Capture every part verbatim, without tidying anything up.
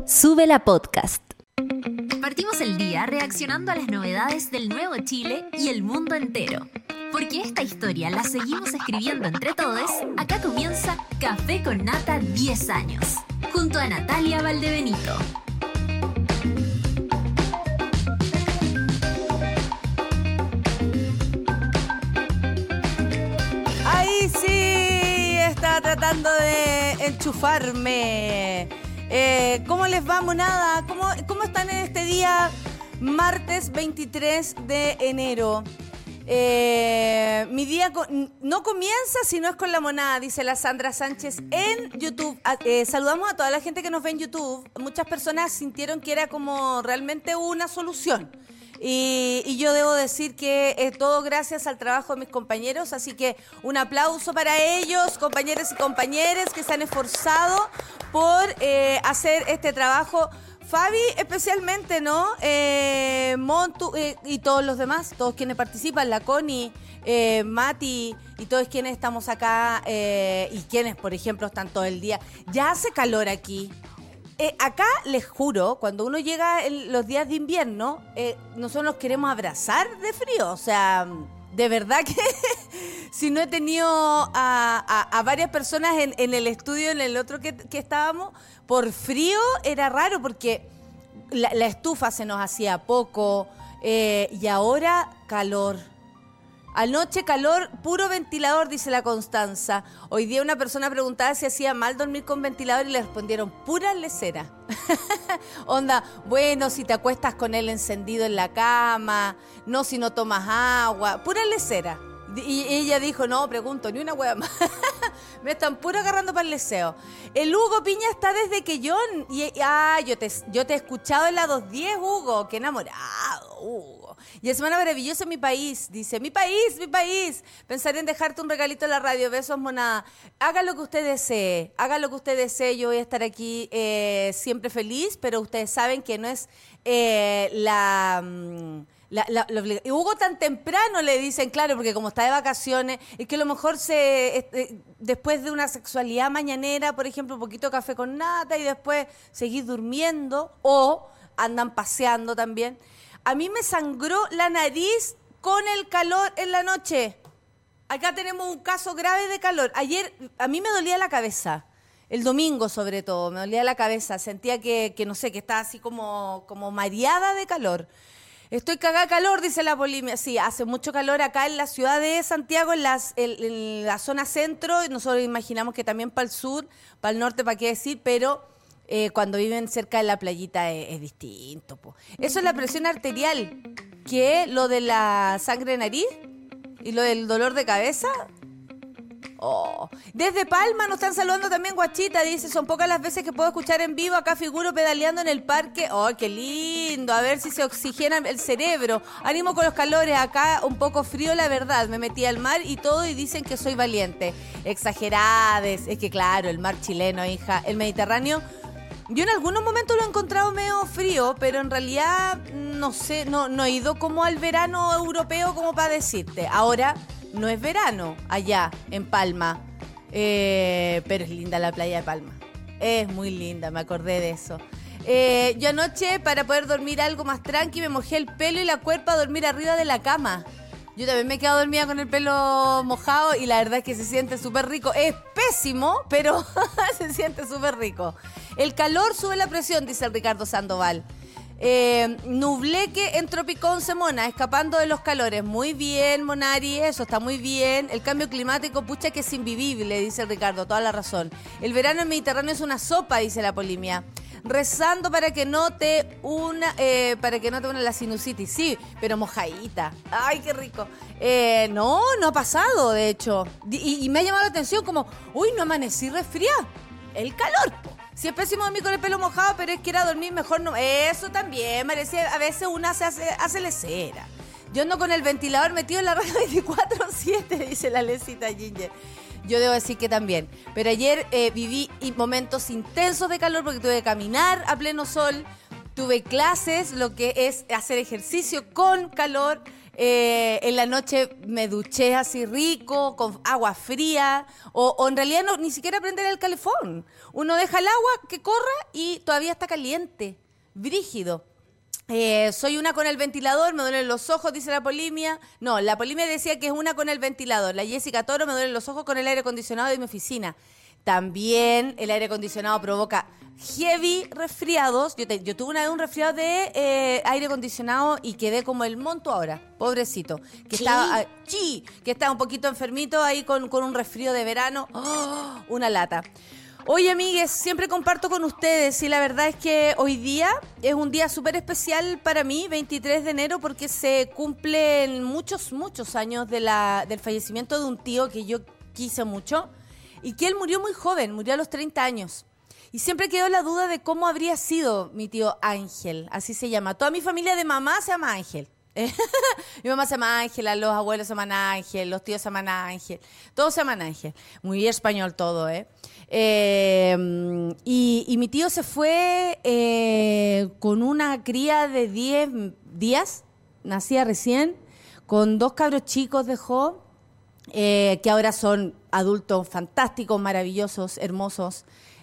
Sube la podcast. Partimos el día reaccionando a las novedades del nuevo Chile y el mundo entero. Porque esta historia la seguimos escribiendo entre todos, acá comienza Café con Nata diez años, junto a Natalia Valdebenito. ¡Ay, sí! Estaba tratando de enchufarme. Eh, ¿Cómo les va, monada? ¿Cómo, ¿Cómo están en este día martes veintitrés de enero? Eh, mi día co- no comienza si no es con la monada, dice la Sandra Sánchez en YouTube. Eh, saludamos a toda la gente que nos ve en YouTube. Muchas personas sintieron que era como realmente una solución. Y, y yo debo decir que es todo gracias al trabajo de mis compañeros, así que un aplauso para ellos, compañeros y compañeras que se han esforzado por eh, hacer este trabajo. Fabi especialmente, ¿no? Eh, Montu eh, y todos los demás, todos quienes participan, la Connie, eh, Mati y todos quienes estamos acá eh, y quienes, por ejemplo, están todo el día. Ya hace calor aquí. Eh, acá les juro, cuando uno llega en los días de invierno, eh, nosotros nos queremos abrazar de frío. O sea, de verdad que si no he tenido a, a, a varias personas en, en el estudio, en el otro que, que estábamos, por frío era raro porque la, la estufa se nos hacía poco eh, y ahora calor. Anoche calor, puro ventilador, dice la Constanza. Hoy día una persona preguntaba si hacía mal dormir con ventilador y le respondieron, pura lesera. Onda, bueno, si te acuestas con él encendido en la cama, no si no tomas agua, pura lesera. Y ella dijo, no, pregunto, ni una hueá más. Me están puro agarrando para el leseo. El Hugo Piña está desde que yo... Y, ah, yo te, yo te he escuchado en la doscientos diez, Hugo. Qué enamorado, Hugo. Y es semana maravillosa en mi país. Dice, mi país, mi país. Pensaré en dejarte un regalito en la radio. Besos, monada. Haga lo que usted desee. Haga lo que usted desee. Yo voy a estar aquí eh, siempre feliz, pero ustedes saben que no es eh, la... Mm, La, la, la, y Hugo tan temprano le dicen, claro, porque como está de vacaciones, es que a lo mejor se eh, después de una sexualidad mañanera, por ejemplo, un poquito de café con nata y después seguir durmiendo o andan paseando también. A mí me sangró la nariz con el calor en la noche. Acá tenemos un caso grave de calor. Ayer a mí me dolía la cabeza. El domingo, sobre todo, me dolía la cabeza. Sentía que, que no sé, que estaba así como, como mareada de calor. Estoy cagada de calor, dice la Polimia. Sí, hace mucho calor acá en la ciudad de Santiago, en, las, en, en la zona centro. Nosotros imaginamos que también para el sur, para el norte, para qué decir, pero eh, cuando viven cerca de la playita es, es distinto. Po. Eso es la presión arterial, que lo de la sangre de nariz y lo del dolor de cabeza. Oh. Desde Palma nos están saludando también Guachita, dice, son pocas las veces que puedo escuchar en vivo, acá figuro pedaleando en el parque. Oh, qué lindo, a ver si se oxigena el cerebro. Ánimo con los calores, acá un poco frío la verdad, me metí al mar y todo y dicen que soy valiente. Exagerades, es que claro, el mar chileno, hija, el Mediterráneo. Yo en algunos momentos lo he encontrado medio frío, pero en realidad no sé, no, no he ido como al verano europeo como para decirte. Ahora no es verano allá en Palma, eh, pero es linda la playa de Palma. Es muy linda, me acordé de eso. Eh, yo anoche, para poder dormir algo más tranqui, me mojé el pelo y la cuerpa a dormir arriba de la cama. Yo también me he quedado dormida con el pelo mojado y la verdad es que se siente súper rico. Es pésimo, pero se siente súper rico. El calor sube la presión, dice el Ricardo Sandoval. Eh, nubleque en Tropicón Semona, escapando de los calores. Muy bien, Monari, eso está muy bien. El cambio climático, pucha que es invivible, dice el Ricardo, toda la razón. El verano en Mediterráneo es una sopa, dice la Polimia. Rezando para que no te una eh, para que no te una la sinusitis. Sí, pero mojadita. Ay, qué rico. Eh, no, no ha pasado, de hecho. Y, y me ha llamado la atención como, uy, no amanecí resfriada. El calor, po. Si es pésimo dormir con el pelo mojado, pero es que ir a dormir mejor no. Eso también, merece, a veces una se hace, hace lecera. Yo ando con el ventilador metido en la radio veinticuatro siete, dice la Lecita Ginger. Yo debo decir que también. Pero ayer eh, viví momentos intensos de calor porque tuve que caminar a pleno sol. Tuve clases, lo que es hacer ejercicio con calor. Eh, en la noche me duché así rico, con agua fría, o, o en realidad no, ni siquiera prender el calefón. Uno deja el agua que corra y todavía está caliente, brígido. Eh, soy una con el ventilador, me duelen los ojos, dice la Polimia. No, la Polimia decía que es una con el ventilador. La Jessica Toro, me duelen los ojos con el aire acondicionado de mi oficina. También el aire acondicionado provoca heavy resfriados. Yo, te, yo tuve una vez un resfriado de eh, aire acondicionado y quedé como el monto ahora, pobrecito. Que estaba, ah, sí, que estaba un poquito enfermito ahí con, con un resfrío de verano. Oh, una lata. Oye, amigues, siempre comparto con ustedes y la verdad es que hoy día es un día súper especial para mí, veintitrés de enero, porque se cumplen muchos, muchos años de la, del fallecimiento de un tío que yo quise mucho y que él murió muy joven, murió a los treinta años. Y siempre quedó la duda de cómo habría sido mi tío Ángel, así se llama. Toda mi familia de mamá se llama Ángel. Mi mamá se llama Ángela, los abuelos se llaman Ángel, los tíos se llaman Ángel, todos se llaman Ángel. Muy español todo, ¿eh? eh y, y mi tío se fue eh, con una cría de diez días, nacía recién, con dos cabros chicos dejó, eh, que ahora son adultos fantásticos, maravillosos, hermosos.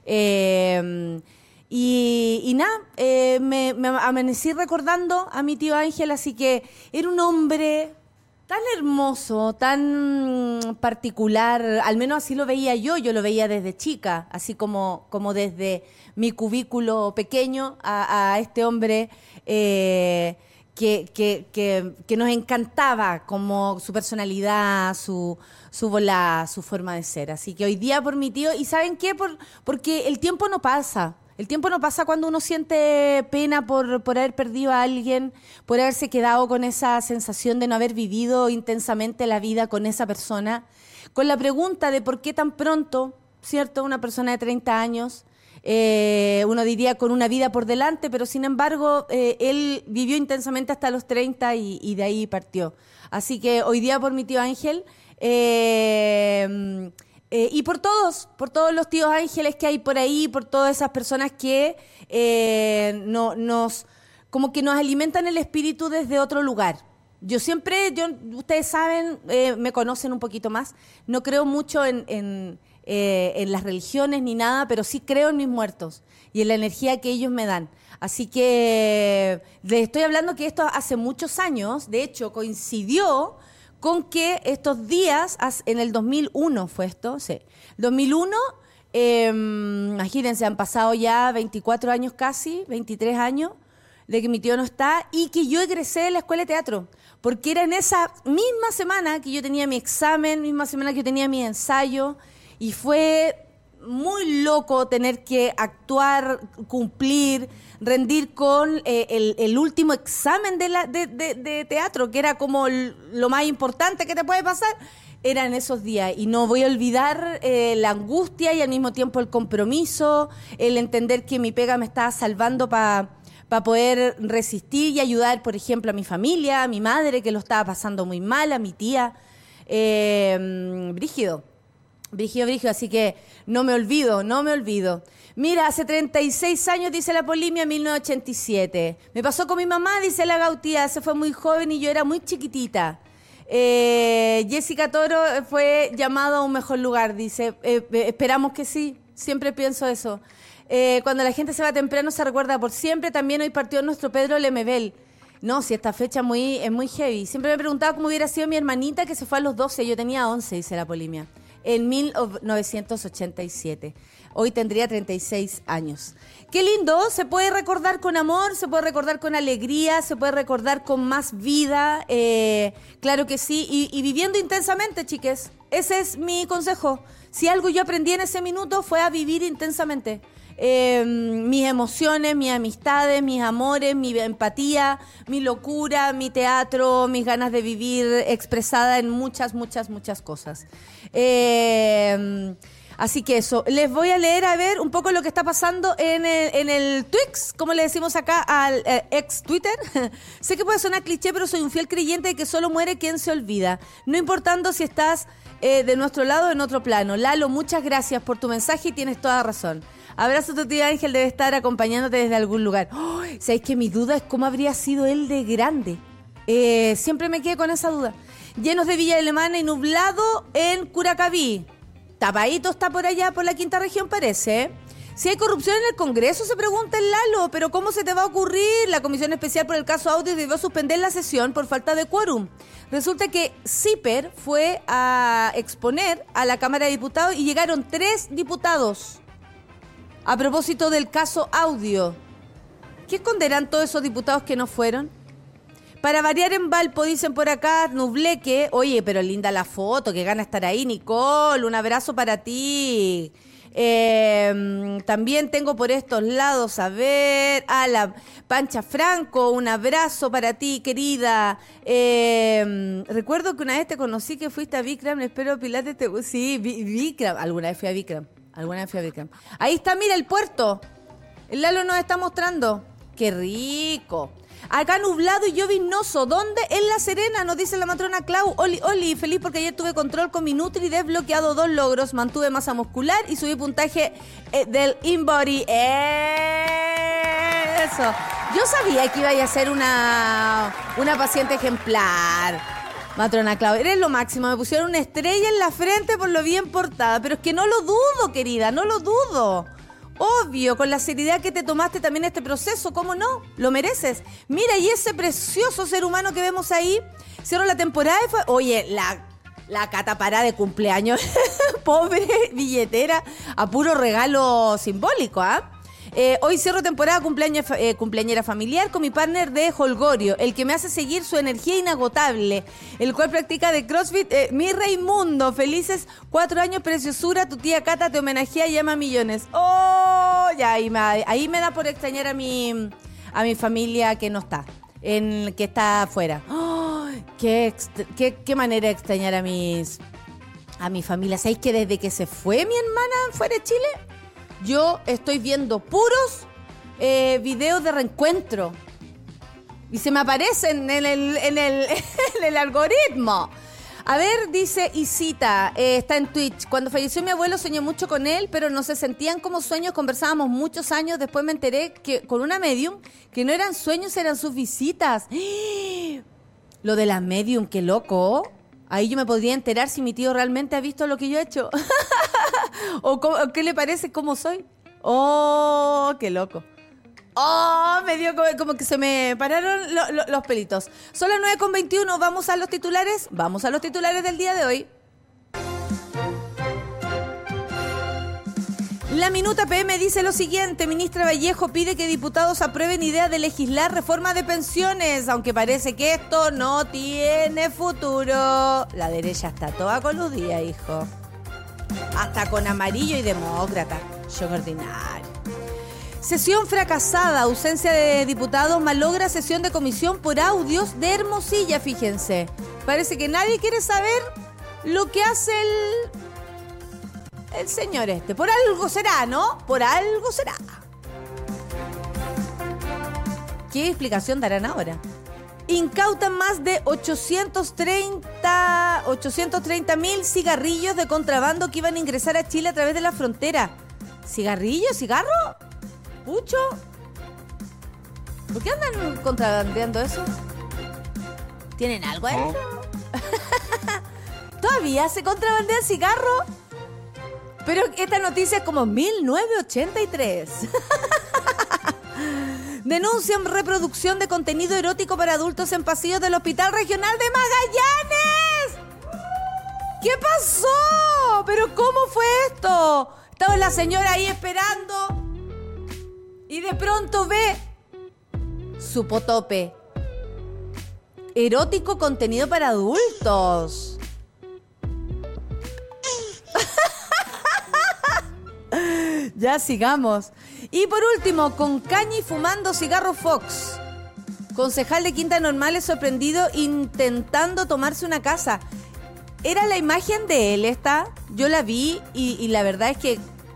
Eh, Y, y nada, eh, me, me amanecí recordando a mi tío Ángel, así que era un hombre tan hermoso, tan particular, al menos así lo veía yo, yo lo veía desde chica, así como, como desde mi cubículo pequeño a, a este hombre eh, que, que, que, que nos encantaba, como su personalidad, su, su volada, su forma de ser. Así que hoy día por mi tío, ¿y saben qué? Por, porque el tiempo no pasa. El tiempo no pasa cuando uno siente pena por, por haber perdido a alguien, por haberse quedado con esa sensación de no haber vivido intensamente la vida con esa persona, con la pregunta de por qué tan pronto, ¿cierto? Una persona de treinta años, eh, uno diría con una vida por delante, pero sin embargo, eh, él vivió intensamente hasta los treinta y, y de ahí partió. Así que hoy día por mi tío Ángel... Eh, Eh, y por todos, por todos los tíos ángeles que hay por ahí, por todas esas personas que eh, no, nos, como que nos alimentan el espíritu desde otro lugar. Yo siempre, yo, ustedes saben, eh, me conocen un poquito más, no creo mucho en, en, eh, en las religiones ni nada, pero sí creo en mis muertos y en la energía que ellos me dan. Así que les estoy hablando que esto hace muchos años, de hecho coincidió con que estos días, en el dos mil uno fue esto, sí, dos mil uno, eh, imagínense, han pasado ya veinticuatro años casi, veintitrés años, de que mi tío no está, y que yo egresé de la escuela de teatro, porque era en esa misma semana que yo tenía mi examen, misma semana que yo tenía mi ensayo, y fue muy loco tener que actuar, cumplir, rendir con eh, el, el último examen de, la, de, de, de teatro, que era como l- lo más importante que te puede pasar, era en esos días. Y no voy a olvidar eh, la angustia y al mismo tiempo el compromiso, el entender que mi pega me estaba salvando para pa poder resistir y ayudar, por ejemplo, a mi familia, a mi madre, que lo estaba pasando muy mal, a mi tía. Eh, brígido. Brígido, brígido, así que no me olvido, no me olvido. Mira, hace treinta y seis años, dice la Polimia, mil novecientos ochenta y siete. Me pasó con mi mamá, dice la Gautía, se fue muy joven y yo era muy chiquitita. Eh, Jessica Toro fue llamado a un mejor lugar, dice. Eh, eh, esperamos que sí, siempre pienso eso. Eh, cuando la gente se va temprano se recuerda por siempre. También hoy partió nuestro Pedro Lemebel. No, si esta fecha muy, es muy heavy. Siempre me preguntaba cómo hubiera sido mi hermanita que se fue a los doce, yo tenía once, dice la Polimia. En mil novecientos ochenta y siete. Hoy tendría treinta y seis años. Qué lindo, se puede recordar con amor, se puede recordar con alegría, se puede recordar con más vida, eh, claro que sí, y, y viviendo intensamente, chiques. Ese es mi consejo. Si algo yo aprendí en ese minuto fue a vivir intensamente. Eh, mis emociones, mis amistades, mis amores, mi empatía, mi locura, mi teatro, mis ganas de vivir expresada en muchas, muchas, muchas cosas. Eh, así que eso, les voy a leer a ver un poco lo que está pasando en el, en el Twix, como le decimos acá al eh, ex Twitter. Sé que puede sonar cliché, pero soy un fiel creyente de que solo muere quien se olvida. No importando si estás eh, de nuestro lado o en otro plano. Lalo, muchas gracias por tu mensaje y tienes toda razón. Abrazo, tu tío Ángel debe estar acompañándote desde algún lugar. Oh, ¿sabéis que mi duda es cómo habría sido él de grande? Eh, siempre me quedé con esa duda. Llenos de Villa Alemana y nublado en Curacaví. Tapadito está por allá, por la quinta región, parece. Si hay corrupción en el Congreso, se pregunta el Lalo, pero ¿cómo se te va a ocurrir? La Comisión Especial por el caso Audio debió suspender la sesión por falta de quórum. Resulta que Zipper fue a exponer a la Cámara de Diputados y llegaron tres diputados a propósito del caso Audio. ¿Qué esconderán todos esos diputados que no fueron? Para variar en Valpo, dicen por acá, Nubleque. Oye, pero linda la foto, que gana estar ahí, Nicole. Un abrazo para ti. Eh, también tengo por estos lados, a ver, a la Pancha Franco, un abrazo para ti, querida. Eh, recuerdo que una vez te conocí que fuiste a Bikram, espero Pilates te... Sí, Bikram, alguna vez fui a Bikram, alguna vez fui a Bikram. Ahí está, mira el puerto. El Lalo nos está mostrando. ¡Qué rico! Acá nublado y lloviznoso. ¿Dónde? En La Serena, nos dice la matrona Clau. Oli, oli, feliz porque ayer tuve control con mi Nutri, desbloqueado dos logros, mantuve masa muscular y subí puntaje eh, del InBody. ¡Eso! Yo sabía que iba a ser una, una paciente ejemplar. Matrona Clau, eres lo máximo. Me pusieron una estrella en la frente por lo bien portada. Pero es que no lo dudo, querida, no lo dudo. Obvio, con la seriedad que te tomaste también este proceso, ¿cómo no? Lo mereces. Mira, y ese precioso ser humano que vemos ahí, cierro la temporada y fue... Oye, la, la Cata Pará de cumpleaños, pobre billetera, a puro regalo simbólico, ¿ah? ¿eh? Eh, hoy cierro temporada cumpleaños, eh, cumpleañera familiar con mi partner de Holgorio, el que me hace seguir su energía inagotable, el cual practica de CrossFit, eh, mi Raimundo. Felices cuatro años, preciosura, tu tía Cata te homenajea y llama millones. ¡Oh! Ya, ahí me, ahí me da por extrañar a mi, a mi familia que no está, en, que está afuera. ¡Oh! Qué, qué, qué manera de extrañar a mis a mi familia. ¿Sabéis que desde que se fue mi hermana fuera de Chile, yo estoy viendo puros eh, videos de reencuentro? Y se me aparecen en el, en el, en el algoritmo. A ver, dice Isita, eh, está en Twitch. Cuando falleció mi abuelo soñé mucho con él, pero no se sentían como sueños. Conversábamos muchos años. Después me enteré que con una medium que no eran sueños, eran sus visitas. ¡Ah! Lo de la medium, qué loco. Ahí yo me podría enterar si mi tío realmente ha visto lo que yo he hecho. o, cómo, o qué le parece cómo soy. Oh, qué loco. Oh, me dio como, como que se me pararon lo, lo, los pelitos. Son las nueve con veintiuno, vamos a los titulares. Vamos a los titulares del día de hoy. La Minuta P M dice lo siguiente: ministra Vallejo pide que diputados aprueben idea de legislar reforma de pensiones, aunque parece que esto no tiene futuro. La derecha está toda coludida, hijo. Hasta con amarillo y demócrata. Yo ordinario. Sesión fracasada, ausencia de diputados, malogra sesión de comisión por audios de Hermosilla, fíjense. Parece que nadie quiere saber lo que hace el, el señor este. Por algo será, ¿no? Por algo será. ¿Qué explicación darán ahora? Incautan más de ochocientos treinta mil cigarrillos de contrabando que iban a ingresar a Chile a través de la frontera. ¿Cigarrillos? ¿Cigarro? ¿Pucho? ¿Por qué andan contrabandeando eso? ¿Tienen algo ahí? ¿Oh? ¿Todavía se contrabandea el cigarro? Pero esta noticia es como mil novecientos ochenta y tres. Denuncian reproducción de contenido erótico para adultos en pasillos del Hospital Regional de Magallanes. ¿Qué pasó? ¿Pero cómo fue esto? Estaba la señora ahí esperando y de pronto ve su potope. Erótico contenido para adultos. Ya sigamos. Y por último, con caña y fumando cigarro Fox. Concejal de Quinta Normal es sorprendido intentando tomarse una casa. Era la imagen de él esta. Yo la vi y, y la verdad es que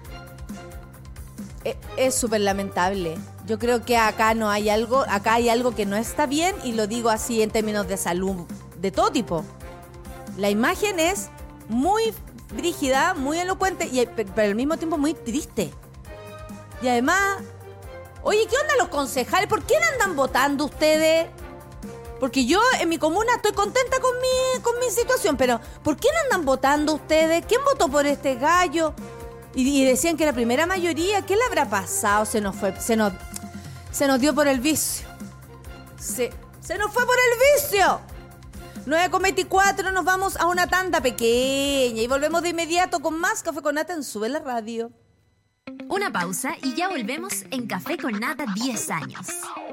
es súper lamentable. Yo creo que acá no hay algo, acá hay algo que no está bien, y lo digo así en términos de salud, de todo tipo. La imagen es muy brígida, muy elocuente, y pero al mismo tiempo muy triste. Y además, oye, ¿qué onda los concejales? ¿Por qué no andan votando ustedes? Porque yo en mi comuna estoy contenta con mi, con mi situación, pero ¿por qué no andan votando ustedes? ¿Quién votó por este gallo? Y, y decían que la primera mayoría, ¿qué le habrá pasado? Se nos fue, se nos, se nos dio por el vicio. Se, se nos fue por el vicio. nueve con veinticuatro, nos vamos a una tanda pequeña y volvemos de inmediato con más Café con Nata en Sube la Radio. Una pausa y ya volvemos en Café con Nata diez años.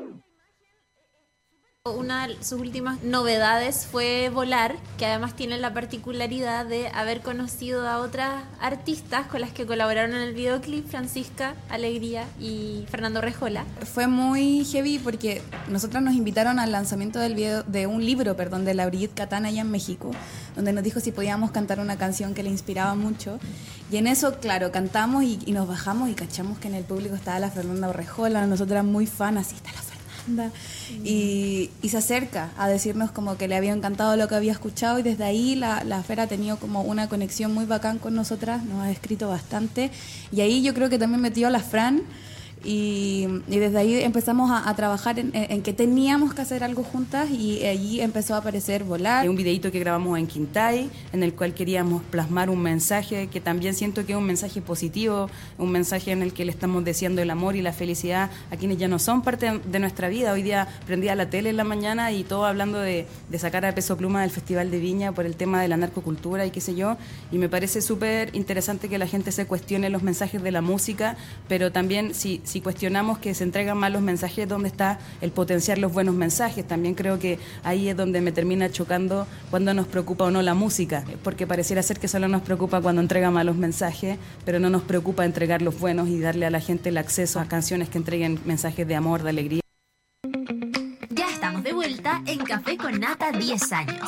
Una de sus últimas novedades fue Volar, que además tiene la particularidad de haber conocido a otras artistas con las que colaboraron en el videoclip, Francisca Alegría y Fernando Rejola. Fue muy heavy porque nosotros nos invitaron al lanzamiento del video, de un libro, perdón, de la Brigitte Catán allá en México, donde nos dijo si podíamos cantar una canción que le inspiraba mucho. Y en eso, claro, cantamos y, y nos bajamos y cachamos que en el público estaba la Fernanda Rejola. Nosotros éramos muy fan, así está la Fernanda. Y, y se acerca a decirnos como que le había encantado lo que había escuchado y desde ahí la, la Fer ha tenido como una conexión muy bacán con nosotras, nos ha escrito bastante y ahí yo creo que también metió a la Fran y, y desde ahí empezamos a, a trabajar en, en que teníamos que hacer algo juntas y allí empezó a aparecer Volar. Un videíto que grabamos en Quintay, en el cual queríamos plasmar un mensaje que también siento que es un mensaje positivo, un mensaje en el que le estamos deseando el amor y la felicidad a quienes ya no son parte de nuestra vida. Hoy día prendía la tele en la mañana y todo hablando de, de sacar a Peso Pluma del Festival de Viña por el tema de la narcocultura y qué sé yo, y me parece súper interesante que la gente se cuestione los mensajes de la música, pero también si Si cuestionamos que se entregan mal los mensajes, ¿dónde está el potenciar los buenos mensajes? También creo que ahí es donde me termina chocando cuando nos preocupa o no la música, porque pareciera ser que solo nos preocupa cuando entrega malos mensajes, pero no nos preocupa entregar los buenos y darle a la gente el acceso a canciones que entreguen mensajes de amor, de alegría. Ya estamos de vuelta en Café con Nata diez años.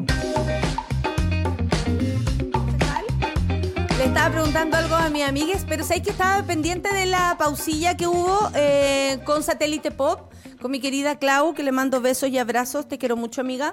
Le estaba preguntando algo a mis amigues, pero sabéis que estaba pendiente de la pausilla que hubo eh, con Satélite Pop, con mi querida Clau, que le mando besos y abrazos, te quiero mucho, amiga.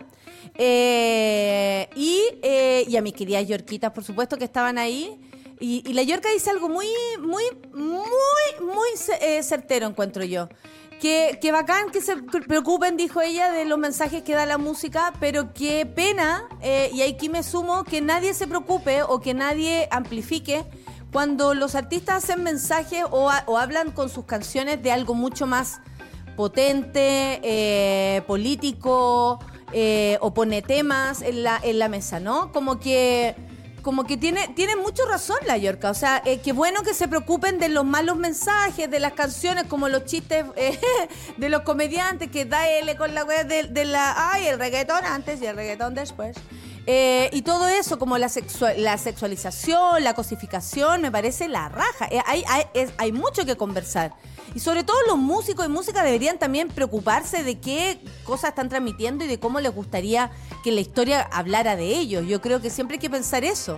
Eh, y, eh, y a mis queridas yorquitas, por supuesto, que estaban ahí. Y, y la Yorca dice algo muy, muy, muy, muy eh, certero, encuentro yo. Que, que bacán que se preocupen, dijo ella, de los mensajes que da la música, pero qué pena, eh, y aquí me sumo, que nadie se preocupe o que nadie amplifique cuando los artistas hacen mensajes o, a, o hablan con sus canciones de algo mucho más potente, eh, político, eh, o pone temas en la, en la mesa, ¿no? Como que... Como que tiene, tiene mucho razón la Yorca. O sea, eh, qué bueno que se preocupen de los malos mensajes, de las canciones, como los chistes eh, de los comediantes, que da L con la web de, de la... Ay, el reggaetón antes y el reggaetón después. Eh, y todo eso, como la, sexua- la sexualización, la cosificación, me parece la raja. Eh, hay, hay, es, hay mucho que conversar. Y sobre todo los músicos y música deberían también preocuparse de qué cosas están transmitiendo y de cómo les gustaría que la historia hablara de ellos. Yo creo que siempre hay que pensar eso.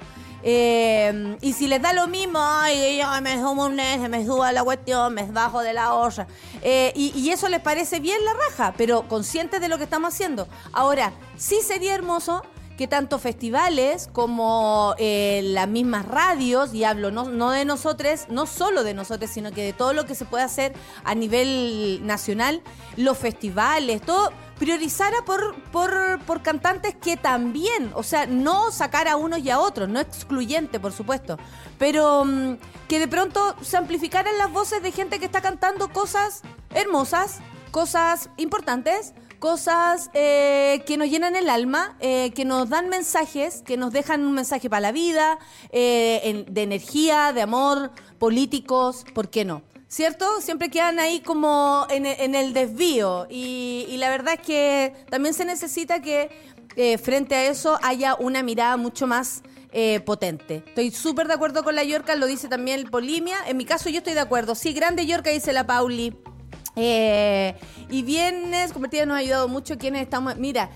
Eh, y si les da lo mismo, ay, yo me subo un mes, me subo a la cuestión, me bajo de la olla. Eh, y, y eso les parece bien la raja, pero conscientes de lo que estamos haciendo. Ahora, sí sería hermoso que tanto festivales como eh, las mismas radios, y hablo no, no de nosotros, no solo de nosotros, sino que de todo lo que se puede hacer a nivel nacional, los festivales, todo, priorizara por, por, por cantantes que también, o sea, no sacar a unos y a otros, no excluyente, por supuesto, pero um, que de pronto se amplificaran las voces de gente que está cantando cosas hermosas, cosas importantes, cosas eh, que nos llenan el alma, eh, que nos dan mensajes, que nos dejan un mensaje para la vida, eh, en, de energía, de amor, políticos, ¿por qué no? ¿Cierto? Siempre quedan ahí como en, en el desvío y, y la verdad es que también se necesita que eh, frente a eso haya una mirada mucho más eh, potente. Estoy súper de acuerdo con la Yorca, lo dice también el Polimia. En mi caso yo estoy de acuerdo. Sí, grande Yorca, dice la Pauli. Eh, y Viernes Convertida nos ha ayudado mucho quienes estamos... Mira,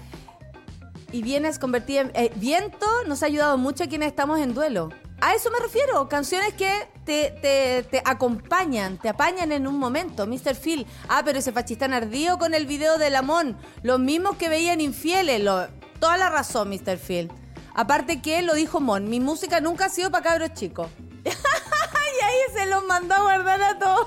y Viernes Convertida... en- eh, Viento nos ha ayudado mucho a quienes estamos en duelo. A eso me refiero, canciones que te, te, te acompañan, te apañan en un momento. mister Phil, ah, pero ese fachista ardido con el video de Lamón, los mismos que veían infieles, lo, toda la razón, mister Phil. Aparte que lo dijo Mon, mi música nunca ha sido para cabros chicos. Y ahí se los mandó a guardar a todos.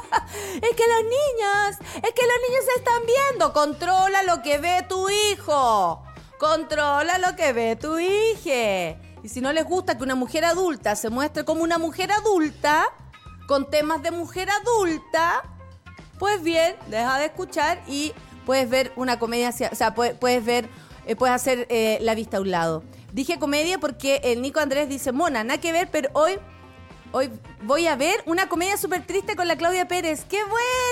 Es que los niños, es que los niños se están viendo. Controla lo que ve tu hijo. Controla lo que ve tu hija. Y si no les gusta que una mujer adulta se muestre como una mujer adulta, con temas de mujer adulta, pues bien, deja de escuchar y puedes ver una comedia, o sea, puedes, puedes ver, eh, puedes hacer eh, la vista a un lado. Dije comedia porque el Nico Andrés dice, Mona, nada que ver, pero hoy, hoy voy a ver una comedia súper triste con la Claudia Pérez. ¡Qué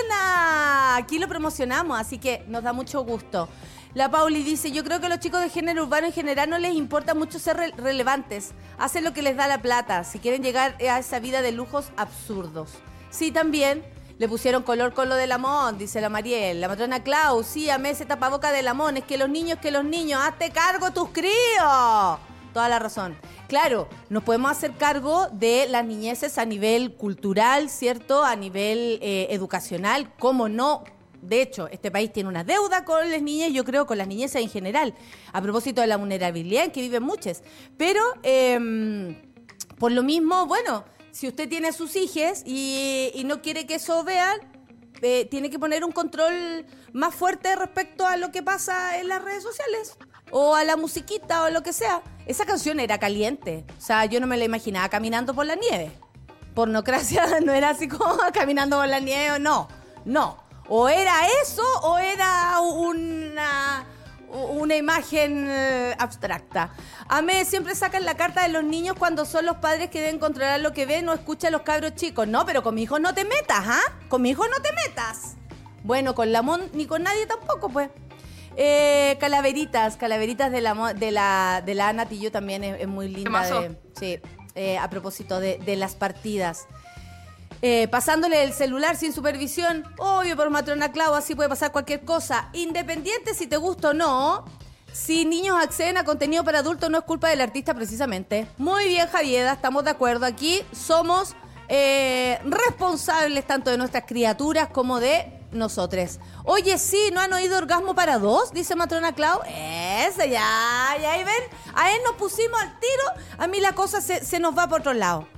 buena! Aquí lo promocionamos, así que nos da mucho gusto. La Pauli dice, yo creo que a los chicos de género urbano en general no les importa mucho ser re- relevantes. Hacen lo que les da la plata, si quieren llegar a esa vida de lujos absurdos. Sí, también le pusieron color con lo de Lamón, dice la Mariel. La matrona Clau, sí, amé ese tapaboca de Lamón. Es que los niños, que los niños, hazte cargo tus críos. Toda la razón. Claro, nos podemos hacer cargo de las niñeces a nivel cultural, ¿cierto? A nivel eh, educacional, ¿cómo no? De hecho, este país tiene una deuda con las niñas, yo creo, con las niñezas en general, a propósito de la vulnerabilidad en que viven muchas. Pero, eh, por lo mismo, bueno, si usted tiene a sus hijas y, y no quiere que eso vean, eh, tiene que poner un control más fuerte respecto a lo que pasa en las redes sociales, o a la musiquita, o lo que sea. Esa canción era caliente, o sea, yo no me la imaginaba caminando por la nieve. Pornocracia no era así como caminando por la nieve, no, no. O era eso o era una, una imagen eh, abstracta. A mí siempre sacan la carta de los niños cuando son los padres que deben controlar lo que ven o escuchan a los cabros chicos. No, pero con mi hijo no te metas, ¿ah? ¿eh? Con mi hijo no te metas. Bueno, con Lamón ni con nadie tampoco, pues. Eh, calaveritas, calaveritas de la, de la, de la Ana Tillo también es, es muy linda. De, sí, eh, a propósito de, de las partidas. Eh, pasándole el celular sin supervisión, obvio, por matrona Clau, así puede pasar cualquier cosa. Independiente si te gusta o no, si niños acceden a contenido para adultos no es culpa del artista precisamente. Muy bien, Javiera, estamos de acuerdo. Aquí somos eh, responsables tanto de nuestras criaturas como de nosotros. Oye, sí, ¿no han oído Orgasmo para dos? Dice matrona Clau. Ese, ya, ya, ahí ven. A él nos pusimos al tiro. A mí la cosa se, se nos va por otro lado.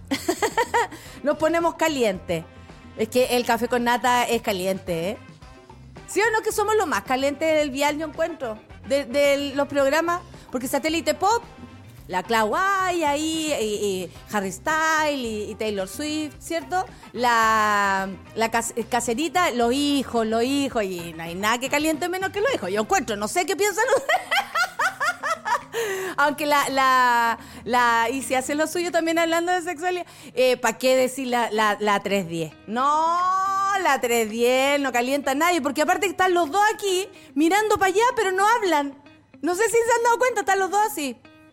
Nos ponemos calientes. Es que el café con nata es caliente, ¿eh? ¿Sí o no que somos los más calientes del vial, yo encuentro? De, de los programas. Porque Satélite Pop, la Clau, ay, ahí, y, y Harry Styles y, y Taylor Swift, ¿cierto? La, la cas, caserita, los hijos, los hijos, y no hay nada que caliente menos que los hijos. Yo encuentro, no sé qué piensan ustedes. Aunque la, la, la, y si hacen lo suyo también hablando de sexualidad, eh, ¿para qué decir la, la, la tres diez? No, la tres diez no calienta a nadie, porque aparte están los dos aquí mirando para allá, pero no hablan. No sé si se han dado cuenta, están los dos así.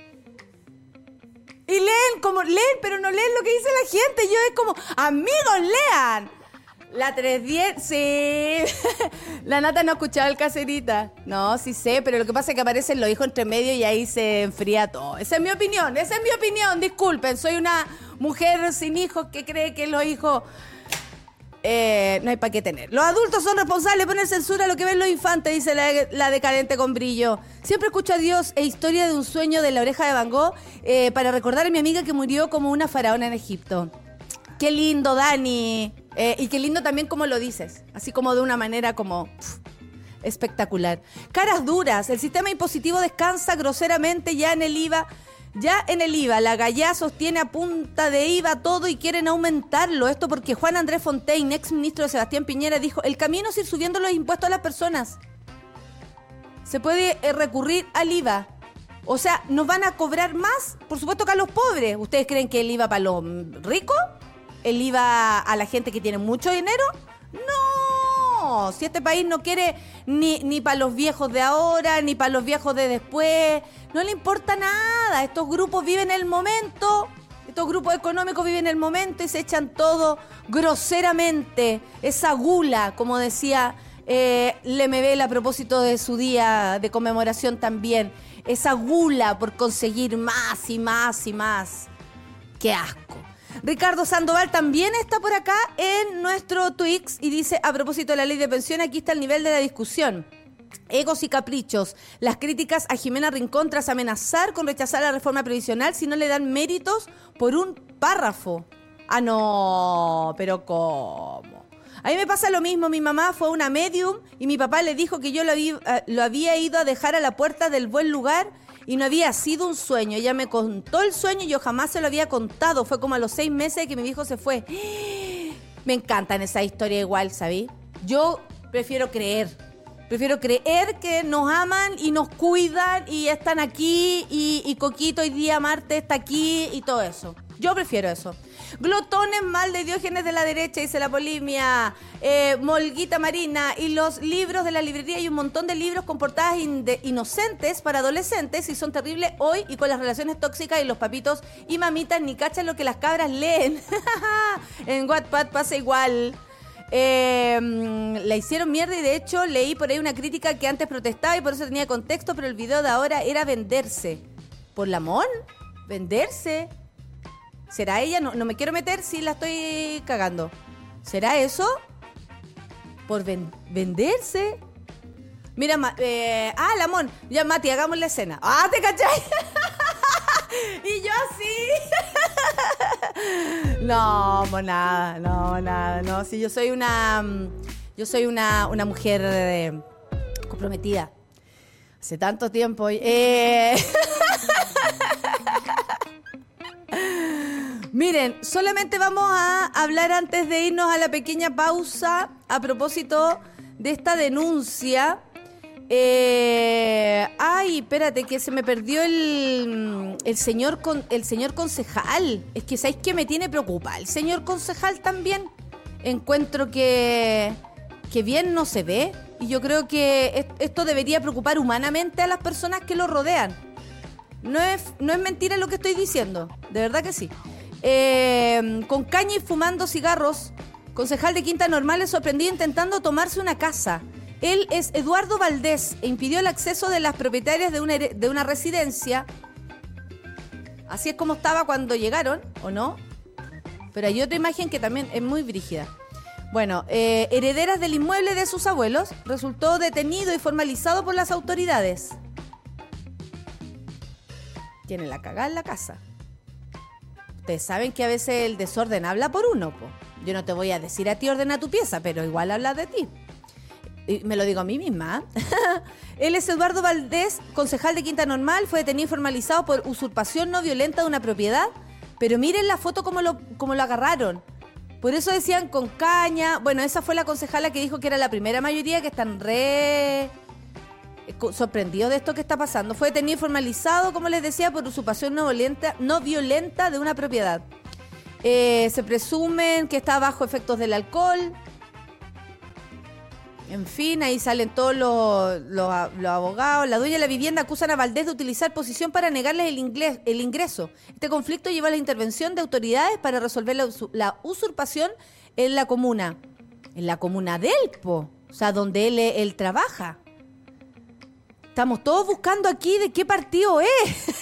Y leen, como leen, pero no leen lo que dice la gente. Yo es como, amigos, lean. La tres diez, sí. La Nata no ha escuchado el Caserita. No, sí sé, pero lo que pasa es que aparecen los hijos entre medio y ahí se enfría todo. Esa es mi opinión, esa es mi opinión. Disculpen, soy una mujer sin hijos que cree que los hijos eh, no hay para qué tener. Los adultos son responsables de poner censura a lo que ven los infantes, dice la, la decadente con brillo. Siempre escucho a Dios e historia de un sueño de La Oreja de Van Gogh eh, para recordar a mi amiga que murió como una faraona en Egipto. Qué lindo, Dani. Eh, y qué lindo también como lo dices, así como de una manera como pff, espectacular. Caras duras, el sistema impositivo descansa groseramente ya en el I V A. Ya en el I V A, la Gallá sostiene a punta de I V A todo y quieren aumentarlo. Esto porque Juan Andrés Fontaine, ex ministro de Sebastián Piñera, dijo, el camino es ir subiendo los impuestos a las personas. Se puede eh, recurrir al I V A. O sea, ¿nos van a cobrar más? Por supuesto que a los pobres. ¿Ustedes creen que el I V A para los ricos? ¿El I V A a la gente que tiene mucho dinero? No, si este país no quiere ni, ni para los viejos de ahora, ni para los viejos de después, no le importa nada. Estos grupos viven el momento, estos grupos económicos viven el momento y se echan todo groseramente. Esa gula, como decía eh, Lemebel a propósito de su día de conmemoración también, esa gula por conseguir más y más y más. ¡Qué asco! Ricardo Sandoval también está por acá en nuestro Twix y dice, a propósito de la ley de pensión, aquí está el nivel de la discusión. Egos y caprichos. Las críticas a Jimena Rincón tras amenazar con rechazar la reforma previsional si no le dan méritos por un párrafo. Ah, no, pero ¿cómo? A mí me pasa lo mismo. Mi mamá fue una medium y mi papá le dijo que yo lo había, lo había ido a dejar a la puerta del buen lugar y no había sido un sueño. Ella me contó el sueño y yo jamás se lo había contado. Fue como a los seis meses de que mi viejo se fue. Me encantan esa historia igual, ¿sabí? Yo prefiero creer. Prefiero creer que nos aman y nos cuidan y están aquí y, y Coquito hoy día, Marte, está aquí y todo eso. Yo prefiero eso. Glotones mal de Diógenes de la derecha, dice la Polimia. Eh, Molguita Marina. Y los libros de la librería, hay un montón de libros con portadas in- de inocentes para adolescentes y son terribles hoy y con las relaciones tóxicas y los papitos y mamitas ni cachan lo que las cabras leen. En Wattpad pasa igual. Eh, la hicieron mierda y de hecho leí por ahí una crítica que antes protestaba y por eso tenía contexto, pero el video de ahora era venderse. ¿Por la mon? ¿Venderse? ¿Será ella? No, no me quiero meter si la estoy cagando. ¿Será eso? ¿Por ven- venderse? Mira, ma- eh, ah, Lamón. Ya, Mati, hagamos la escena. ¡Ah, te cachai! Y yo así. No, pues nada, no, nada, no. Si yo soy una. Yo soy una, una mujer eh, comprometida. Hace tanto tiempo. Eh. Miren, solamente vamos a hablar antes de irnos a la pequeña pausa a propósito de esta denuncia. Eh, ay, espérate, que se me perdió el, el, señor con, el señor concejal. Es que, ¿sabéis qué me tiene preocupada? El señor concejal también. Encuentro que, que bien no se ve. Y yo creo que esto debería preocupar humanamente a las personas que lo rodean. No es, no es mentira lo que estoy diciendo. De verdad que sí. Eh, con caña y fumando cigarros, concejal de Quinta Normal es sorprendido intentando tomarse una casa. Él es Eduardo Valdés e impidió el acceso de las propietarias de una, de una residencia. Así es como estaba cuando llegaron, ¿o no? Pero hay otra imagen que también es muy brígida. Bueno, eh, herederas del inmueble de sus abuelos, resultó detenido y formalizado por las autoridades. Tiene la cagada en la casa. Ustedes saben que a veces el desorden habla por uno, po. Yo no te voy a decir a ti ordena tu pieza, pero igual habla de ti. Y me lo digo a mí misma. Él es Eduardo Valdés, concejal de Quinta Normal, fue detenido y formalizado por usurpación no violenta de una propiedad. Pero miren la foto como lo, como lo agarraron. Por eso decían con caña. Bueno, esa fue la concejala que dijo que era la primera mayoría, que están re sorprendidos de esto que está pasando. Fue detenido y formalizado, como les decía, por usurpación no violenta, no violenta de una propiedad. Eh, se presumen que está bajo efectos del alcohol. En fin, ahí salen todos los, los, los abogados. La dueña de la vivienda acusan a Valdés de utilizar posición para negarles el, inglés, el ingreso. Este conflicto lleva a la intervención de autoridades para resolver la, la usurpación en la comuna. En la comuna de Elpo, o sea, donde él, él trabaja. Estamos todos buscando aquí de qué partido es.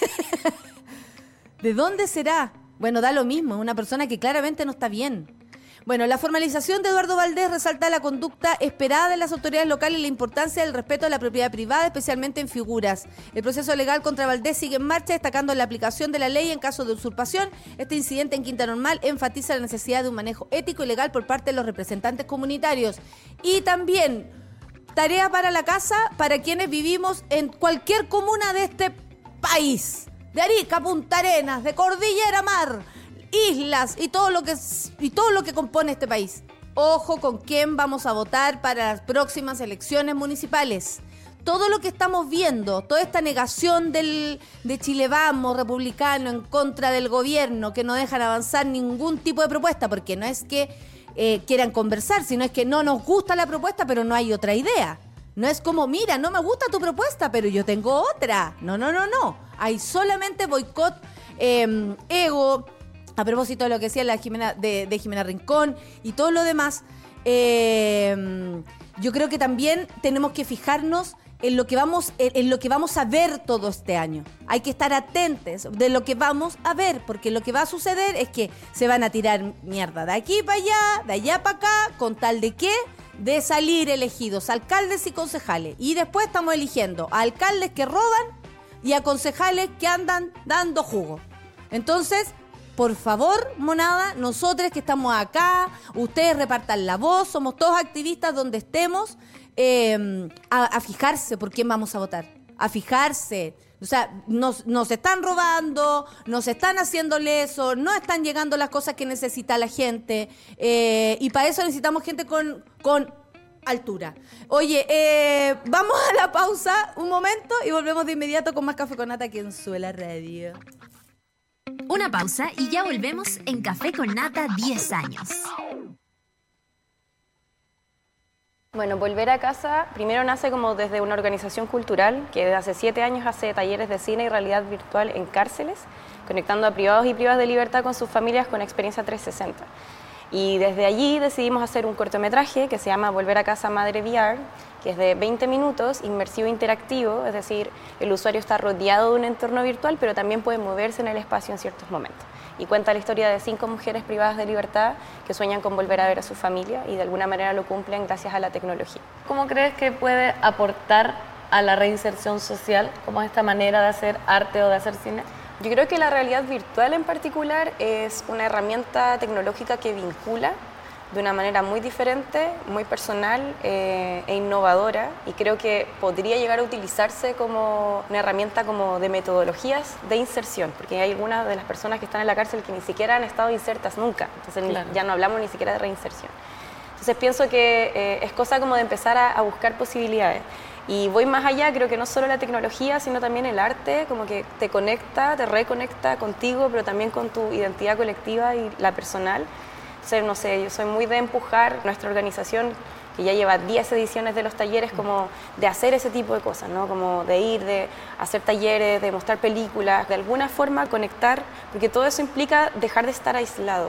¿De dónde será? Bueno, da lo mismo, es una persona que claramente no está bien. Bueno, la formalización de Eduardo Valdés resalta la conducta esperada de las autoridades locales y la importancia del respeto a la propiedad privada, especialmente en figuras. El proceso legal contra Valdés sigue en marcha, destacando la aplicación de la ley en caso de usurpación. Este incidente en Quinta Normal enfatiza la necesidad de un manejo ético y legal por parte de los representantes comunitarios. Y también, tarea para la casa, para quienes vivimos en cualquier comuna de este país. De Arica, Punta Arenas, de Cordillera Mar, islas y todo lo que y todo lo que compone este país. Ojo con quién vamos a votar para las próximas elecciones municipales. Todo lo que estamos viendo, toda esta negación del, de Chile Vamos, republicano, en contra del gobierno, que no dejan avanzar ningún tipo de propuesta, porque no es que eh, quieran conversar, sino es que no nos gusta la propuesta, pero no hay otra idea. No es como, mira, no me gusta tu propuesta, pero yo tengo otra. No, no, no, no. Hay solamente boicot, eh, ego. A propósito de lo que decía la Jimena, de, de Jimena Rincón y todo lo demás, eh, yo creo que también tenemos que fijarnos en lo que vamos, en, en lo que vamos a ver todo este año. Hay que estar atentos de lo que vamos a ver, porque lo que va a suceder es que se van a tirar mierda de aquí para allá, de allá para acá, con tal de qué, de salir elegidos alcaldes y concejales. Y después estamos eligiendo a alcaldes que roban y a concejales que andan dando jugo. Entonces, por favor, monada, nosotros que estamos acá, ustedes repartan la voz, somos todos activistas donde estemos, eh, a, a fijarse por quién vamos a votar, a fijarse. O sea, nos, nos están robando, nos están haciendo lesos, no están llegando las cosas que necesita la gente, eh, y para eso necesitamos gente con, con altura. Oye, eh, vamos a la pausa un momento y volvemos de inmediato con más Café con Nata aquí en Suela Radio. Una pausa y ya volvemos en Café con Nata diez años. Bueno, Volver a Casa primero nace como desde una organización cultural que desde hace siete años hace talleres de cine y realidad virtual en cárceles, conectando a privados y privadas de libertad con sus familias con experiencia trescientos sesenta. Y desde allí decidimos hacer un cortometraje que se llama Volver a Casa Madre V R, que es de veinte minutos, inmersivo interactivo, es decir, el usuario está rodeado de un entorno virtual, pero también puede moverse en el espacio en ciertos momentos. Y cuenta la historia de cinco mujeres privadas de libertad que sueñan con volver a ver a su familia y de alguna manera lo cumplen gracias a la tecnología. ¿Cómo crees que puede aportar a la reinserción social como esta manera de hacer arte o de hacer cine? Yo creo que la realidad virtual en particular es una herramienta tecnológica que vincula de una manera muy diferente, muy personal eh, e innovadora, y creo que podría llegar a utilizarse como una herramienta como de metodologías de inserción, porque hay algunas de las personas que están en la cárcel que ni siquiera han estado insertas nunca, entonces claro. Ya no hablamos ni siquiera de reinserción. Entonces pienso que eh, es cosa como de empezar a, a buscar posibilidades. Y voy más allá, creo que no solo la tecnología, sino también el arte, como que te conecta, te reconecta contigo, pero también con tu identidad colectiva y la personal. Entonces, no sé, yo soy muy de empujar nuestra organización, que ya lleva diez ediciones de los talleres, como de hacer ese tipo de cosas, ¿no? Como de ir, de hacer talleres, de mostrar películas, de alguna forma conectar, porque todo eso implica dejar de estar aislado.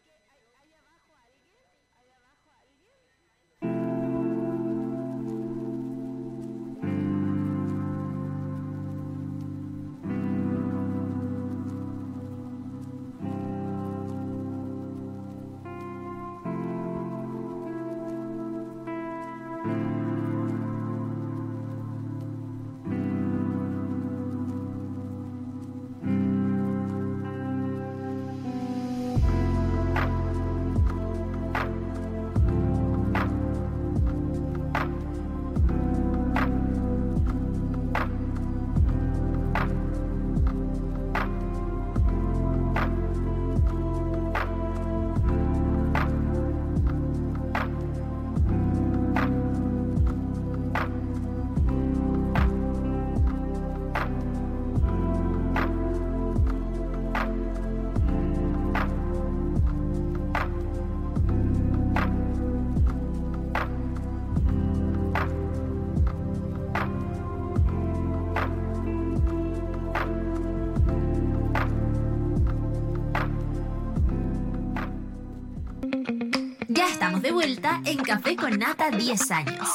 Ya estamos de vuelta en Café con Nata diez años.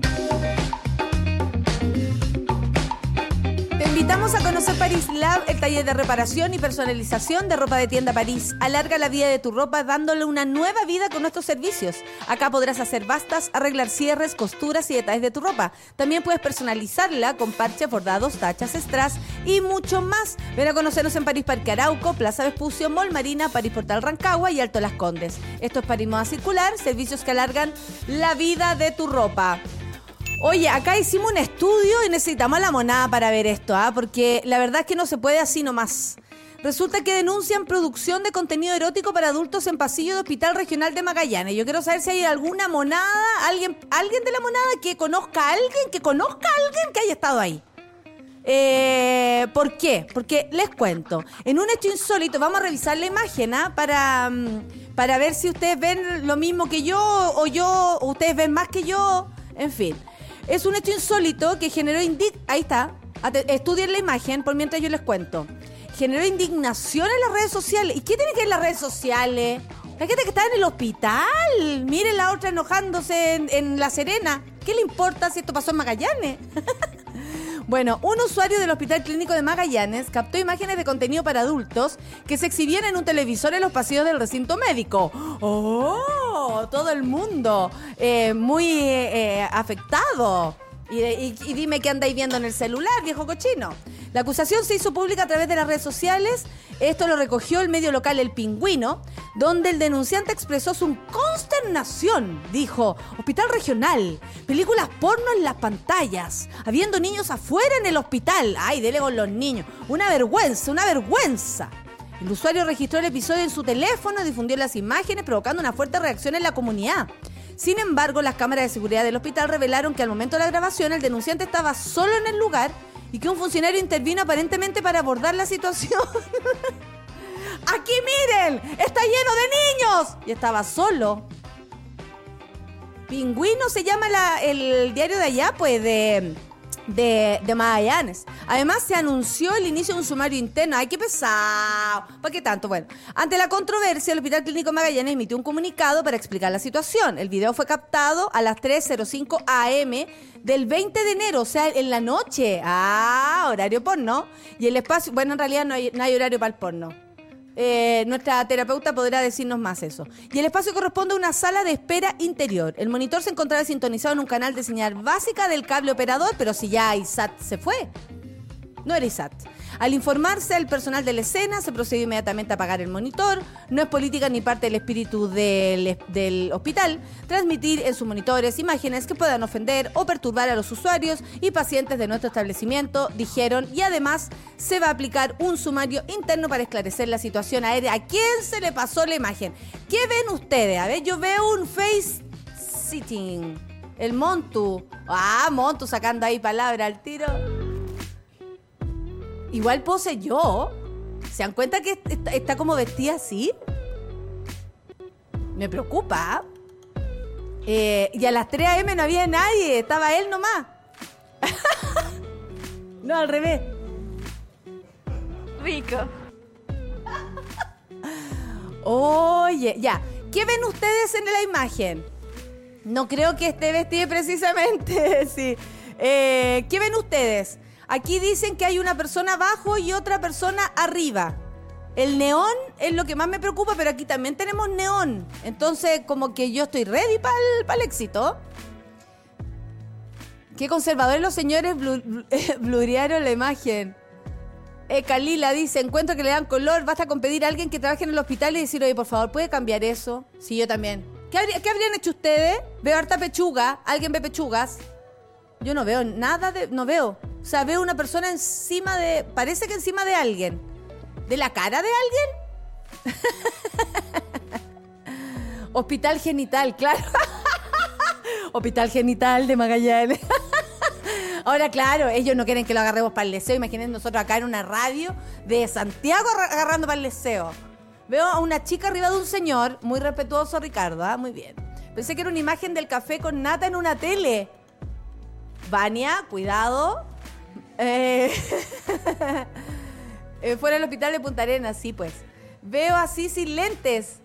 Te invitamos a conocer París Lab, el taller de reparación y personalización de ropa de tienda París. Alarga la vida de tu ropa dándole una nueva vida con nuestros servicios. Acá podrás hacer bastas, arreglar cierres, costuras y detalles de tu ropa. También puedes personalizarla con parches, bordados, tachas, strass y mucho más. Ven a conocernos en París Parque Arauco, Plaza Vespucio, Mall Marina, París Portal Rancagua y Alto Las Condes. Esto es París Moda Circular, servicios que alargan la vida de tu ropa. Oye, acá hicimos un estudio y necesitamos a la monada para ver esto, ¿ah? Porque la verdad es que no se puede así nomás. Resulta que denuncian producción de contenido erótico para adultos en pasillo de Hospital Regional de Magallanes. Yo quiero saber si hay alguna monada, alguien, alguien de la monada que conozca a alguien, que conozca a alguien que haya estado ahí. Eh, ¿Por qué? Porque les cuento. En un hecho insólito, vamos a revisar la imagen, ¿ah? Para, para ver si ustedes ven lo mismo que yo o yo, o ustedes ven más que yo, en fin. Es un hecho insólito que generó indig... Ahí está. Estudien la imagen por mientras yo les cuento. Generó indignación en las redes sociales. ¿Y qué tiene que ver las redes sociales? La gente que está en el hospital. Miren la otra enojándose en, en La Serena. ¿Qué le importa si esto pasó en Magallanes? Bueno, un usuario del Hospital Clínico de Magallanes captó imágenes de contenido para adultos que se exhibían en un televisor en los pasillos del recinto médico. ¡Oh! Todo el mundo eh, muy eh, afectado. Y, y, y dime qué andáis viendo en el celular, viejo cochino. La acusación se hizo pública a través de las redes sociales. Esto lo recogió el medio local El Pingüino, donde el denunciante expresó su consternación. Dijo, hospital regional, películas porno en las pantallas, habiendo niños afuera en el hospital. Ay, dele con los niños. Una vergüenza, una vergüenza. El usuario registró el episodio en su teléfono y difundió las imágenes, provocando una fuerte reacción en la comunidad. Sin embargo, las cámaras de seguridad del hospital revelaron que al momento de la grabación el denunciante estaba solo en el lugar y que un funcionario intervino aparentemente para abordar la situación. ¡Aquí miren! ¡Está lleno de niños! Y estaba solo. Pingüino se llama la, el diario de allá, pues, de, de, de Magallanes. Además, se anunció el inicio de un sumario interno. ¡Ay, qué pesado! ¿Para qué tanto? Bueno, ante la controversia, el Hospital Clínico Magallanes emitió un comunicado para explicar la situación. El video fue captado a las tres cero cinco a eme del veinte de enero, o sea, en la noche. Ah, horario porno. Y el espacio, bueno, en realidad no hay, no hay horario para el porno. Eh, nuestra terapeuta podrá decirnos más eso. Y el espacio corresponde a una sala de espera interior. El monitor se encontraba sintonizado en un canal de señal básica del cable operador, pero si ya I S A T se fue. No era I S A T. Al informarse al personal de la escena, se procedió inmediatamente a apagar el monitor. No es política ni parte del espíritu del, del hospital transmitir en sus monitores imágenes que puedan ofender o perturbar a los usuarios y pacientes de nuestro establecimiento, dijeron, y además se va a aplicar un sumario interno para esclarecer la situación aérea. ¿A quién se le pasó la imagen? ¿Qué ven ustedes? A ver, yo veo un face sitting. El Montu. Ah, Montu sacando ahí palabra al tiro. Igual pose yo. ¿Se dan cuenta que está, está como vestida así? Me preocupa. Eh, y a las tres a eme no había nadie. Estaba él nomás. No, al revés. Rico. Oye, ya. ¿Qué ven ustedes en la imagen? No creo que esté vestida precisamente. Sí. Eh, ¿Qué ven ustedes? Aquí dicen que hay una persona abajo y otra persona arriba. El neón es lo que más me preocupa, pero aquí también tenemos neón. Entonces, como que yo estoy ready para el, para el éxito. Qué conservadores los señores blu, blu, blurearon la imagen. Eh, Kalila dice, encuentro que le dan color, basta con pedir a alguien que trabaje en el hospital y decir, oye, por favor, ¿puede cambiar eso? Sí, yo también. ¿Qué, habría, qué habrían hecho ustedes? Veo harta pechuga, alguien ve pechugas. Yo no veo nada de... No veo. O sea, veo una persona encima de... Parece que encima de alguien. ¿De la cara de alguien? Hospital genital, claro. Hospital genital de Magallanes. Ahora, claro, ellos no quieren que lo agarremos para el deseo. Imaginen nosotros acá en una radio de Santiago agarrando para el deseo. Veo a una chica arriba de un señor. Muy respetuoso, Ricardo. ¿eh? Muy bien. Pensé que era una imagen del café con nata en una tele. Vania, cuidado. Eh, eh, fuera del hospital de Punta Arenas, sí, pues. Veo así sin lentes.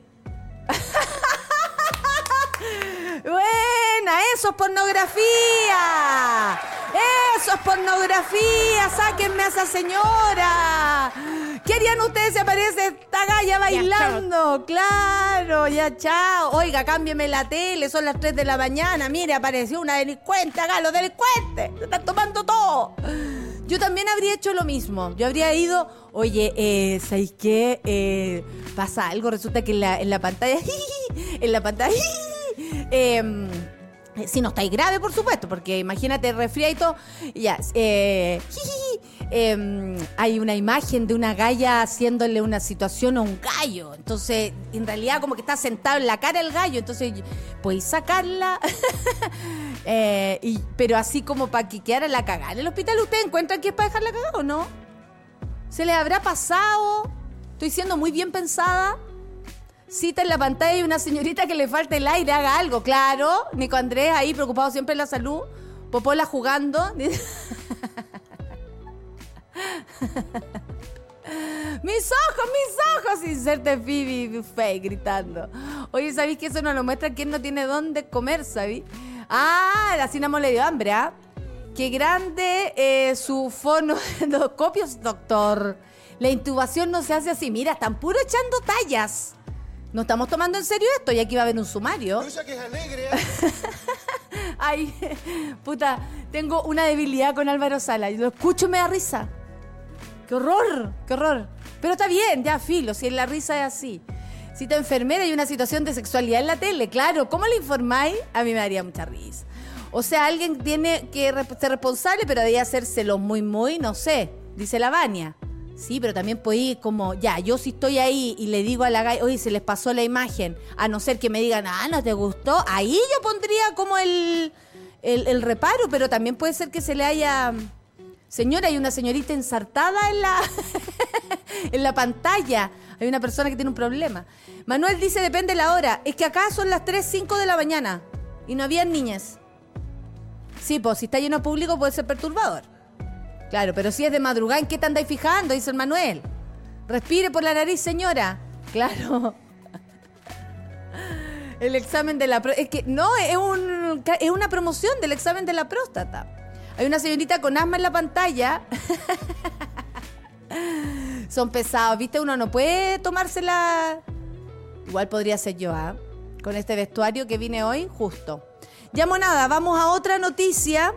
Buena, eso es pornografía. Eso es pornografía. Sáquenme a esa señora. ¿Qué harían ustedes si aparece esta galla bailando? Ya, claro, ya chao. Oiga, cámbieme la tele, son las tres de la mañana. Mire, apareció una delincuente. Acá los delincuentes se están tomando todo. Yo también habría hecho lo mismo. Yo habría ido, oye, eh, ¿sabéis qué? Eh, pasa algo, resulta que en la, en la pantalla, en la pantalla, eh, si no estáis grave, por supuesto, porque imagínate, resfría y todo, ya, eh, eh, hay una imagen de una galla haciéndole una situación a un gallo, entonces, en realidad como que está sentado en la cara el gallo, entonces, podéis sacarla, eh, y, pero así como para que quedara la cagada. ¿En el hospital ustedes encuentran que es para dejar la cagada o no? ¿Se les habrá pasado? ¿Estoy siendo muy bien pensada? Cita en la pantalla y una señorita que le falta el aire, haga algo, claro. Nico Andrés ahí preocupado siempre en la salud. Popola jugando. ¡Mis ojos, mis ojos! Inserte Phoebe fake gritando. Oye, ¿sabéis que eso nos lo muestra quién no tiene dónde comer, ¿sabéis? Ah, la Cinamo le dio hambre, ¿ah? ¿eh? Qué grande eh, su fonocopios, doctor. La intubación no se hace así. Mira, están puro echando tallas. No estamos tomando en serio esto, y aquí va a haber un sumario. Esa que es alegre, ¿eh? Ay, puta, tengo una debilidad con Álvaro Sala. Yo lo escucho y me da risa. ¡Qué horror! ¡Qué horror! Pero está bien, ya filo, si la risa es así. Si te enfermera y una situación de sexualidad en la tele, claro, ¿cómo le informáis? A mí me daría mucha risa. O sea, alguien tiene que ser responsable, pero debería hacérselo muy, muy, no sé, dice la Vania. Sí, pero también puede ir como, ya, yo si estoy ahí y le digo a la galla, oye, se les pasó la imagen, a no ser que me digan, ah, ¿no te gustó? Ahí yo pondría como el, el, el reparo, pero también puede ser que se le haya... Señora, hay una señorita ensartada en la, en la pantalla. Hay una persona que tiene un problema. Manuel dice, depende la hora. Es que acá son las tres, cinco de la mañana y no había niñas. Sí, pues si está lleno de público puede ser perturbador. Claro, pero si es de madrugada, ¿en qué te andáis fijando? Dice el Manuel. Respire por la nariz, señora. Claro. El examen de la próstata. Es que no, es, un, es una promoción del examen de la próstata. Hay una señorita con asma en la pantalla. Son pesados, ¿viste? Uno no puede tomársela. Igual podría ser yo, ¿ah? ¿eh? Con este vestuario que vine hoy, justo. Ya, monada, vamos a otra noticia.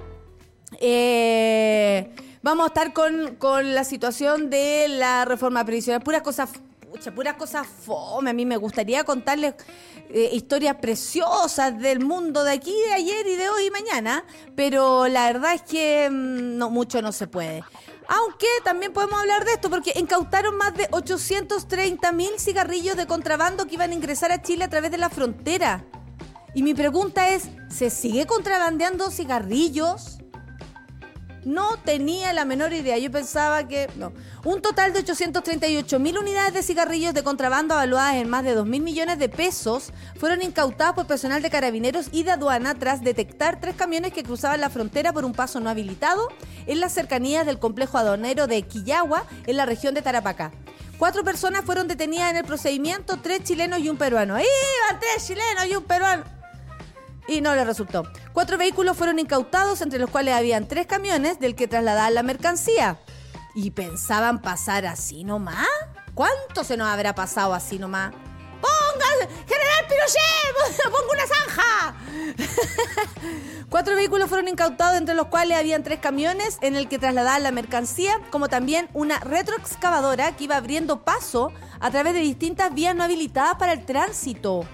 Eh, vamos a estar con, con la situación de la reforma previsional. Puras cosas, pucha, puras cosas fome. A mí me gustaría contarles eh, historias preciosas del mundo de aquí, de ayer y de hoy y mañana. Pero la verdad es que mmm, no, mucho no se puede. Aunque también podemos hablar de esto, porque incautaron más de ochocientos treinta mil cigarrillos de contrabando que iban a ingresar a Chile a través de la frontera. Y mi pregunta es, ¿se sigue contrabandeando cigarrillos? No tenía la menor idea, yo pensaba que... no. Un total de ochocientos treinta y ocho mil unidades de cigarrillos de contrabando evaluadas en más de dos mil millones de pesos fueron incautadas por personal de carabineros y de aduana tras detectar tres camiones que cruzaban la frontera por un paso no habilitado en las cercanías del complejo aduanero de Quillagua, en la región de Tarapacá. Cuatro personas fueron detenidas en el procedimiento, tres chilenos y un peruano. ¡Iban tres chilenos y un peruano! Y no le resultó. Cuatro vehículos fueron incautados, entre los cuales habían tres camiones del que trasladaban la mercancía. ¿Y pensaban pasar así nomás? ¿Cuánto se nos habrá pasado así nomás? ¡Ponga! ¡General Pinochet! ¡Ponga una zanja! Cuatro vehículos fueron incautados, entre los cuales habían tres camiones en el que trasladaban la mercancía, como también una retroexcavadora que iba abriendo paso a través de distintas vías no habilitadas para el tránsito.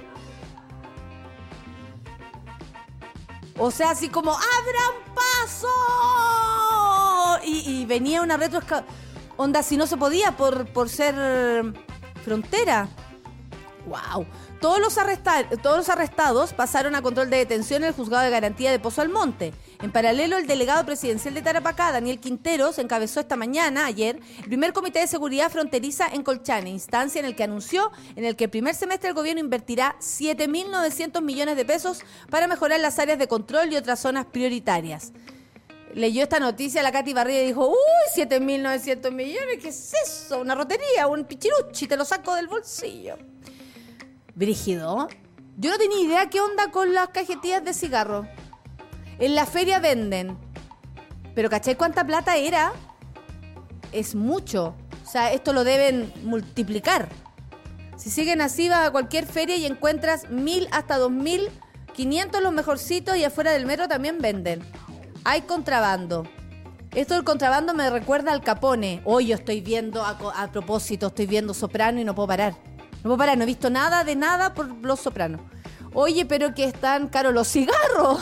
O sea, así como, ¡abran paso! Y, y venía una retroexcavadora. Onda, si no se podía por, por ser frontera. ¡Wow! Todos los, arresta- todos los arrestados pasaron a control de detención en el juzgado de garantía de Pozo Almonte. En paralelo, el delegado presidencial de Tarapacá, Daniel Quinteros, encabezó esta mañana, ayer, el primer comité de seguridad fronteriza en Colchane, instancia en el que anunció en el que el primer semestre el gobierno invertirá siete mil novecientos millones de pesos para mejorar las áreas de control y otras zonas prioritarias. Leyó esta noticia la Katy Barriga y dijo, uy, siete mil novecientos millones, ¿qué es eso? Una rotería, un pichiruchi, te lo saco del bolsillo. Brígido. Yo no tenía idea qué onda con las cajetillas de cigarro. En la feria venden. Pero ¿cachai cuánta plata era? Es mucho. O sea, esto lo deben multiplicar. Si siguen así, vas a cualquier feria y encuentras mil hasta dos mil quinientos los mejorcitos, y afuera del metro también venden. Hay contrabando. Esto del contrabando me recuerda al Capone. Hoy yo estoy viendo, a, a propósito, estoy viendo Soprano y no puedo parar. No puedo parar, no he visto nada de nada por Los Sopranos. Oye, pero que están caros los cigarros.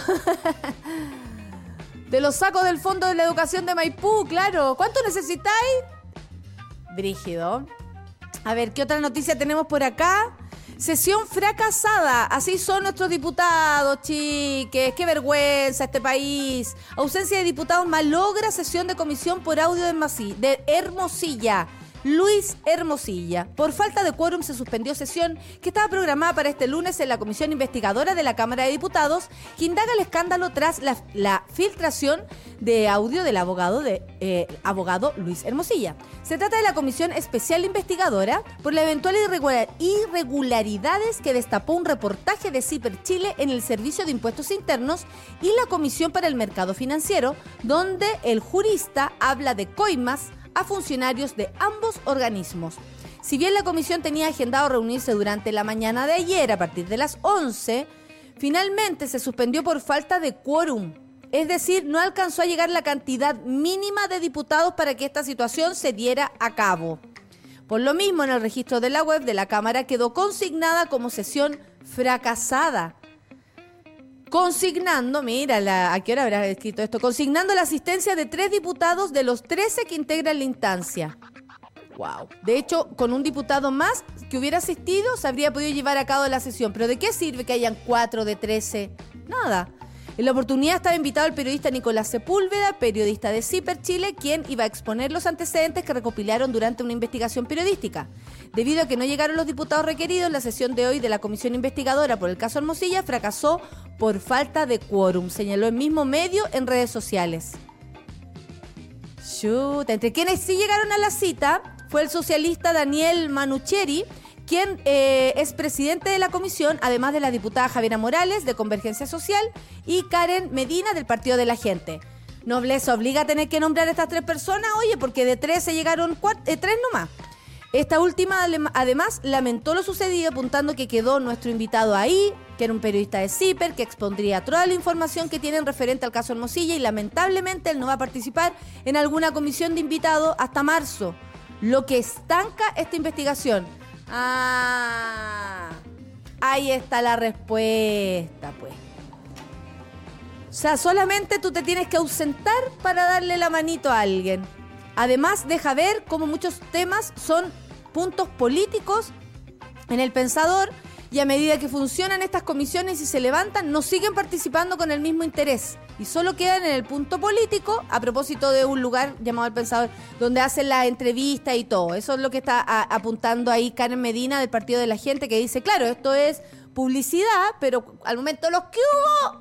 Te los saco del Fondo de la Educación de Maipú, claro. ¿Cuánto necesitáis? Brígido. A ver, ¿qué otra noticia tenemos por acá? Sesión fracasada. Así son nuestros diputados, chiques. Qué vergüenza este país. Ausencia de diputados malogra sesión de comisión por audio de, Masi- de Hermosilla. Luis Hermosilla. Por falta de quórum se suspendió sesión que estaba programada para este lunes en la comisión investigadora de la Cámara de Diputados, que indaga el escándalo tras la, la filtración de audio del abogado, de, eh, abogado Luis Hermosilla. Se trata de la comisión especial investigadora por la eventual irregular, irregularidades que destapó un reportaje de Ciper Chile en el Servicio de Impuestos Internos y la Comisión para el Mercado Financiero, donde el jurista habla de coimas a funcionarios de ambos organismos. Si bien la comisión tenía agendado reunirse durante la mañana de ayer a partir de las once, finalmente se suspendió por falta de quórum. Es decir, no alcanzó a llegar la cantidad mínima de diputados para que esta situación se diera a cabo. Por lo mismo, en el registro de la web de la Cámara quedó consignada como sesión fracasada. Consignando, mira, la, ¿a qué hora habrá escrito esto? Consignando la asistencia de tres diputados de los trece que integran la instancia. Wow. De hecho, con un diputado más que hubiera asistido, se habría podido llevar a cabo la sesión. ¿Pero de qué sirve que hayan cuatro de trece? Nada. En la oportunidad estaba invitado el periodista Nicolás Sepúlveda, periodista de CIPER Chile, quien iba a exponer los antecedentes que recopilaron durante una investigación periodística. Debido a que no llegaron los diputados requeridos, la sesión de hoy de la comisión investigadora por el caso Hermosilla fracasó por falta de quórum, señaló el mismo medio en redes sociales. Chuta, entre quienes sí llegaron a la cita fue el socialista Daniel Manucheri, quien eh, es presidente de la comisión, además de la diputada Javiera Morales, de Convergencia Social, y Karen Medina, del Partido de la Gente. Nobleza obliga a tener que nombrar a estas tres personas, oye, porque de tres se llegaron cuatro, eh, tres nomás. Esta última, además, lamentó lo sucedido, apuntando que quedó nuestro invitado ahí, que era un periodista de CIPER, que expondría toda la información que tienen referente al caso Hermosilla, y lamentablemente él no va a participar en alguna comisión de invitados hasta marzo, lo que estanca esta investigación. Ah, ahí está la respuesta, pues. O sea, solamente tú te tienes que ausentar para darle la manito a alguien. Además, deja ver cómo muchos temas son puntos políticos en el pensador, y a medida que funcionan estas comisiones y se levantan, no siguen participando con el mismo interés y solo quedan en el punto político, a propósito de un lugar llamado El Pensador, donde hacen la entrevista y todo. Eso es lo que está a, apuntando ahí Karen Medina, del Partido de la Gente, que dice, claro, esto es publicidad, pero al momento los que hubo...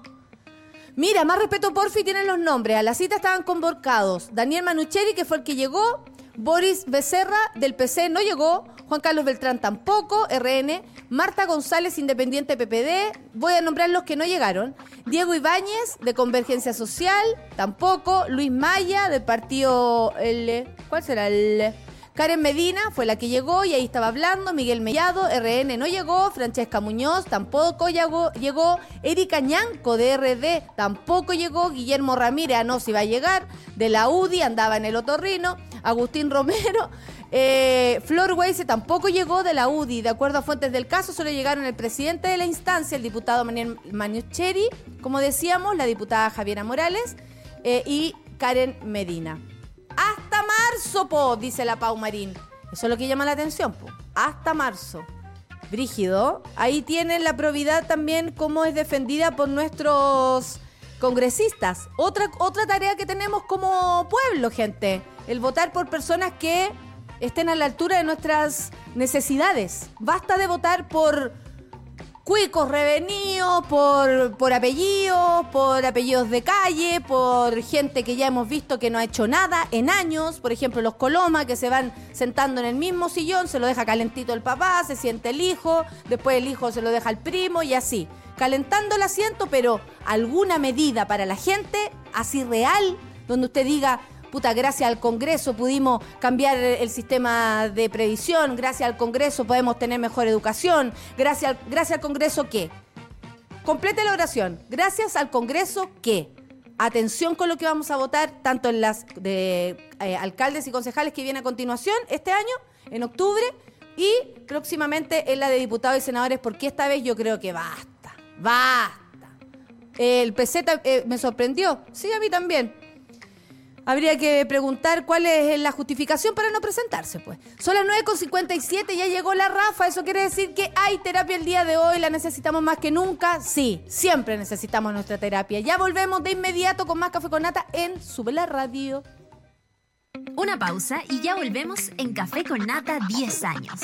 Mira, más respeto, porfi, tienen los nombres. A la cita estaban convocados Daniel Manucheri, que fue el que llegó, Boris Becerra, del P C, no llegó, Juan Carlos Beltrán tampoco, R N, Marta González, Independiente P P D, voy a nombrar los que no llegaron, Diego Ibáñez, de Convergencia Social, tampoco, Luis Maya, del Partido L, ¿cuál será el...? Karen Medina fue la que llegó y ahí estaba hablando, Miguel Mellado, R N no llegó, Francesca Muñoz tampoco llegó, llegó Erika Ñanco, de R D, tampoco llegó, Guillermo Ramírez, ah, no, si va a llegar, de la U D I, andaba en el otorrino, Agustín Romero, eh, Flor Weise tampoco llegó, de la U D I, de acuerdo a fuentes del caso, solo llegaron el presidente de la instancia, el diputado Manuel Manucheri, como decíamos, la diputada Javiera Morales eh, y Karen Medina. Hasta marzo, po, dice la Pau Marín. Eso es lo que llama la atención, po. Hasta marzo. Brígido. Ahí tienen la probidad también, cómo es defendida por nuestros congresistas. Otra, otra tarea que tenemos como pueblo, gente. El votar por personas que estén a la altura de nuestras necesidades. Basta de votar por cuicos revenidos, por, por apellidos, por apellidos de calle, por gente que ya hemos visto que no ha hecho nada en años. Por ejemplo, los Coloma, que se van sentando en el mismo sillón, se lo deja calentito el papá, se siente el hijo, después el hijo se lo deja al primo y así. Calentando el asiento, pero alguna medida para la gente, así real, donde usted diga... Puta, gracias al Congreso pudimos cambiar el sistema de previsión, gracias al Congreso podemos tener mejor educación, gracias al, gracias al Congreso, ¿qué? Complete la oración. Gracias al Congreso, ¿qué? Atención con lo que vamos a votar, tanto en las de eh, alcaldes y concejales que viene a continuación este año, en octubre, y próximamente en la de diputados y senadores, porque esta vez yo creo que basta, basta. El P C eh, me sorprendió, sí, a mí también. Habría que preguntar cuál es la justificación para no presentarse, pues. Son las nueve con cincuenta y siete, ya llegó la Rafa. ¿Eso quiere decir que hay terapia el día de hoy? ¿La necesitamos más que nunca? Sí, siempre necesitamos nuestra terapia. Ya volvemos de inmediato con más Café con Nata en Sube la Radio. Una pausa y ya volvemos en Café con Nata diez años.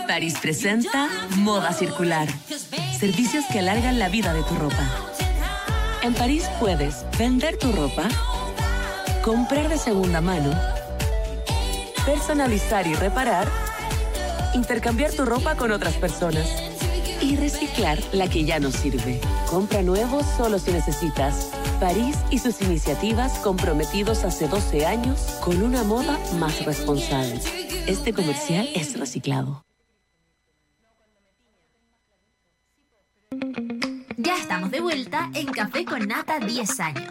París presenta Moda Circular. Servicios que alargan la vida de tu ropa. En París puedes vender tu ropa, comprar de segunda mano, personalizar y reparar, intercambiar tu ropa con otras personas y reciclar la que ya no sirve. Compra nuevo solo si necesitas. París y sus iniciativas comprometidos hace doce años con una moda más responsable. Este comercial es reciclado. Ya estamos de vuelta en Café con Nata diez años.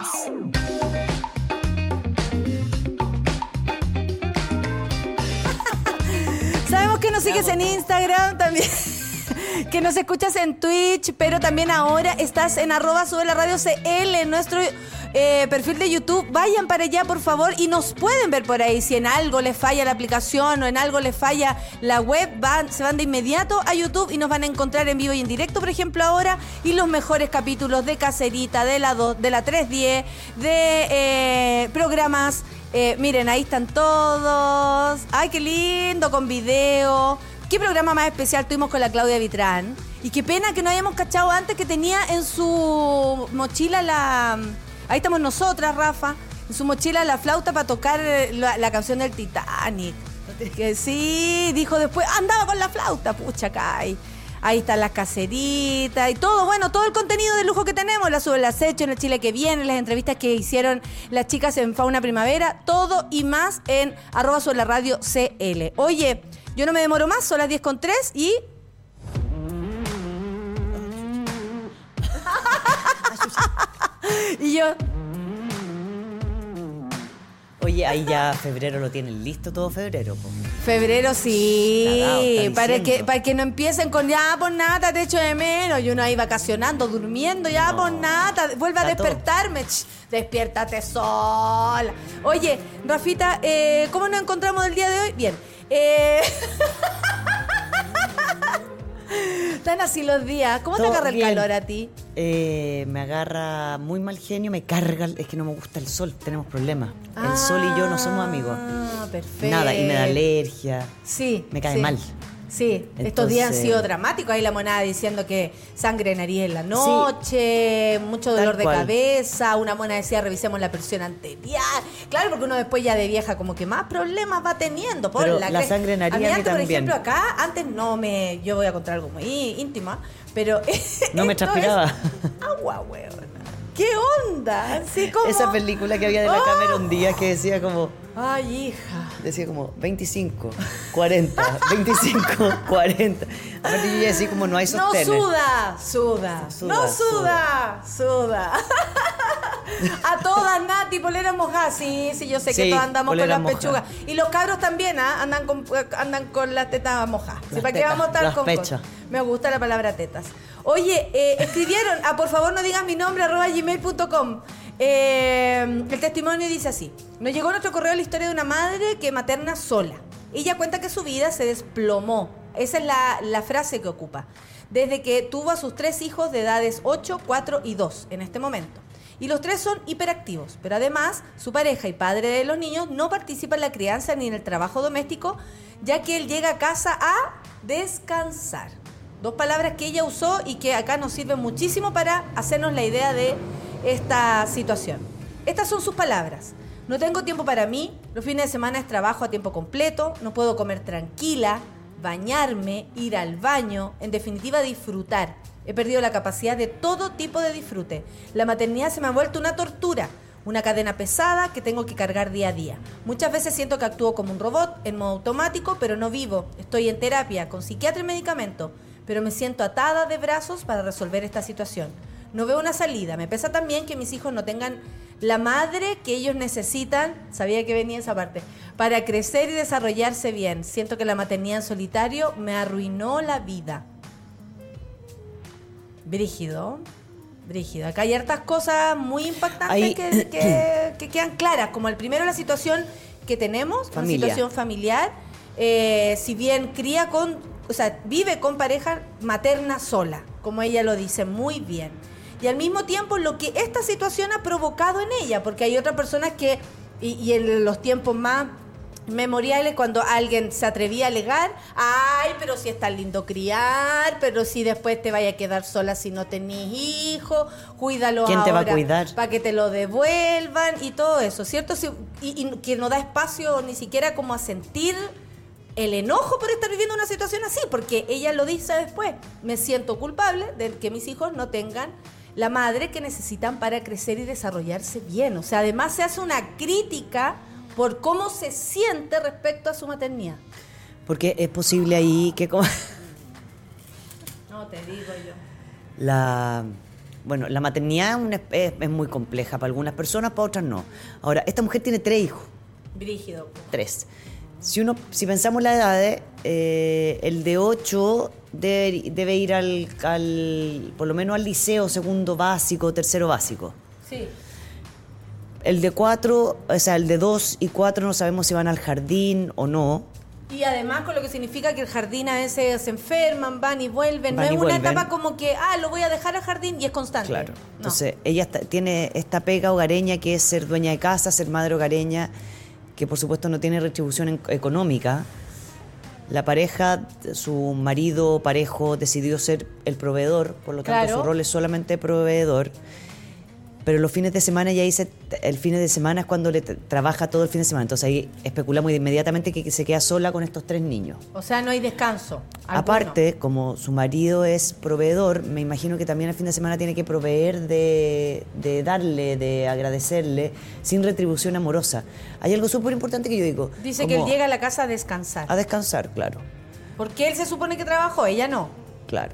Sabemos que nos sigues en Instagram también, que nos escuchas en Twitch, pero también ahora estás en arroba sube la radio C L, en nuestro eh, perfil de YouTube. Vayan para allá, por favor, y nos pueden ver por ahí. Si en algo les falla la aplicación o en algo les falla la web, van, se van de inmediato a YouTube y nos van a encontrar en vivo y en directo, por ejemplo, ahora. Y los mejores capítulos de Caserita, de la, do, de la tres diez, de eh, programas. Eh, miren, ahí están todos. Ay, qué lindo, con video. Qué programa más especial tuvimos con la Claudia Vitrán. Y qué pena que no hayamos cachado antes que tenía en su mochila la... Ahí estamos nosotras, Rafa. En su mochila la flauta para tocar la, la canción del Titanic. Que sí, dijo después, andaba con la flauta, pucha, acá. Ahí, ahí están las caseritas y todo, bueno, todo el contenido de lujo que tenemos, la sube el acecho en el Chile que viene, las entrevistas que hicieron las chicas en Fauna Primavera, todo y más en arroba sube la radio C L. Oye, yo no me demoro más, son las diez con tres y... y yo... Oye, ahí ya febrero lo tienen listo, todo febrero, po. Febrero sí, Cagado, está para que, diciendo. para que no empiecen con ya por nada, te echo de menos. Y uno ahí vacacionando, durmiendo, ya No. por nada, vuelve a Está despertarme. Ch, despiértate sola. Oye, Rafita, eh, ¿cómo nos encontramos el día de hoy? Bien. Eh... Están así los días. ¿Cómo te Todo agarra el bien. calor a ti? Eh, me agarra muy mal genio, me carga, es que no me gusta el sol, tenemos problemas. El sol y yo no somos amigos. Ah, perfecto. Nada, y me da alergia. Sí. Me cae sí. mal. Sí, estos Entonces- días han sido dramáticos. Ahí la monada diciendo que sangre en nariz en la noche, mucho dolor Tal de cual. cabeza. Una mona decía, revisemos la presión anterior. Claro, porque uno después ya de vieja como que más problemas va teniendo. Por Pero la, la cre- sangre en nariz a mí a mí antes, por también. ejemplo, acá, antes no me... Yo voy a contar algo muy íntima, pero... No me esto transpiraba. es agua, weón. ¿Qué onda? Así como... Esa película que había de la ¡Oh! Cameron Díaz que decía como, Ay, hija. decía como veinticinco, cuarenta, veinticinco, cuarenta. Aparte yo ya decía como no hay No sostenes. suda, suda, Suda, no suda, suda. A todas, Nati, polera mojada. Sí, sí, yo sé que Sí, todos andamos con polera las mojada. pechugas. Y los cabros también, ¿ah? andan, con, andan con las tetas mojadas. Sí, Las ¿para qué tetas, vamos a estar las con pechas. cosas? Me gusta la palabra tetas. Oye, eh, escribieron, ah, por favor no digas mi nombre, arroba gmail punto com. Eh, el testimonio dice así. Nos llegó a nuestro correo la historia de una madre que materna sola. Ella cuenta que su vida se desplomó. Esa es la, la frase que ocupa. Desde que tuvo a sus tres hijos de edades ocho, cuatro y dos en este momento. Y los tres son hiperactivos, pero además su pareja y padre de los niños no participa en la crianza ni en el trabajo doméstico, ya que él llega a casa a descansar. Dos palabras que ella usó y que acá nos sirven muchísimo para hacernos la idea de esta situación. Estas son sus palabras. No tengo tiempo para mí, los fines de semana es trabajo a tiempo completo, no puedo comer tranquila, bañarme, ir al baño, en definitiva disfrutar. He perdido la capacidad de todo tipo de disfrute. La maternidad se me ha vuelto una tortura, una cadena pesada que tengo que cargar día a día. Muchas veces siento que actúo como un robot, en modo automático, pero no vivo. Estoy en terapia, con psiquiatra y medicamento, pero me siento atada de brazos para resolver esta situación. No veo una salida. Me pesa también que mis hijos no tengan la madre que ellos necesitan, sabía que venía esa parte, para crecer y desarrollarse bien. Siento que la maternidad en solitario me arruinó la vida. Brígido, brígido. Acá hay hartas cosas muy impactantes Ahí- que, que, que quedan claras, como el primero la situación que tenemos, Familia. una situación familiar, eh, si bien cría con, o sea, vive con pareja materna sola, como ella lo dice muy bien. Y al mismo tiempo lo que esta situación ha provocado en ella, porque hay otras personas que, y, y en los tiempos más memoriales cuando alguien se atrevía a alegar, ay, pero si es tan lindo criar, pero si después te vaya a quedar sola si no tenés hijos, cuídalo ahora. ¿Quién te va a cuidar? Para que te lo devuelvan y todo eso, ¿cierto? Si, y, y que no da espacio ni siquiera como a sentir el enojo por estar viviendo una situación así, porque ella lo dice después, me siento culpable de que mis hijos no tengan la madre que necesitan para crecer y desarrollarse bien. O sea, además se hace una crítica por cómo se siente respecto a su maternidad. Porque es posible ahí que... Como no, te digo yo. La, bueno, la maternidad es, una, es, es muy compleja para algunas personas, para otras no. Ahora, esta mujer tiene tres hijos. Brígido. Tres. Si uno, si pensamos la edad, eh, el de ocho debe, debe ir al, al, por lo menos al liceo, segundo básico, tercero básico. Sí. El de cuatro, o sea, el de dos y cuatro no sabemos si van al jardín o no. Y además con lo que significa que el jardín a veces se enferman, van y vuelven. Van no y es una vuelven. etapa como que, ah, lo voy a dejar al jardín y es constante. Claro. No. Entonces, ella está- tiene esta pega hogareña que es ser dueña de casa, ser madre hogareña, que por supuesto no tiene retribución en- económica. La pareja, su marido parejo decidió ser el proveedor, por lo tanto Claro. su rol es solamente proveedor. Pero los fines de semana ella dice, el fin de semana es cuando le t- trabaja todo el fin de semana. Entonces ahí especulamos inmediatamente que, que se queda sola con estos tres niños. O sea, no hay descanso. alguno. Aparte, como su marido es proveedor, me imagino que también el fin de semana tiene que proveer de, de darle, de agradecerle, sin retribución amorosa. Hay algo súper importante que yo digo. Dice que él como llega a la casa a descansar. a descansar, claro, Porque él se supone que trabajó, ella no. claro.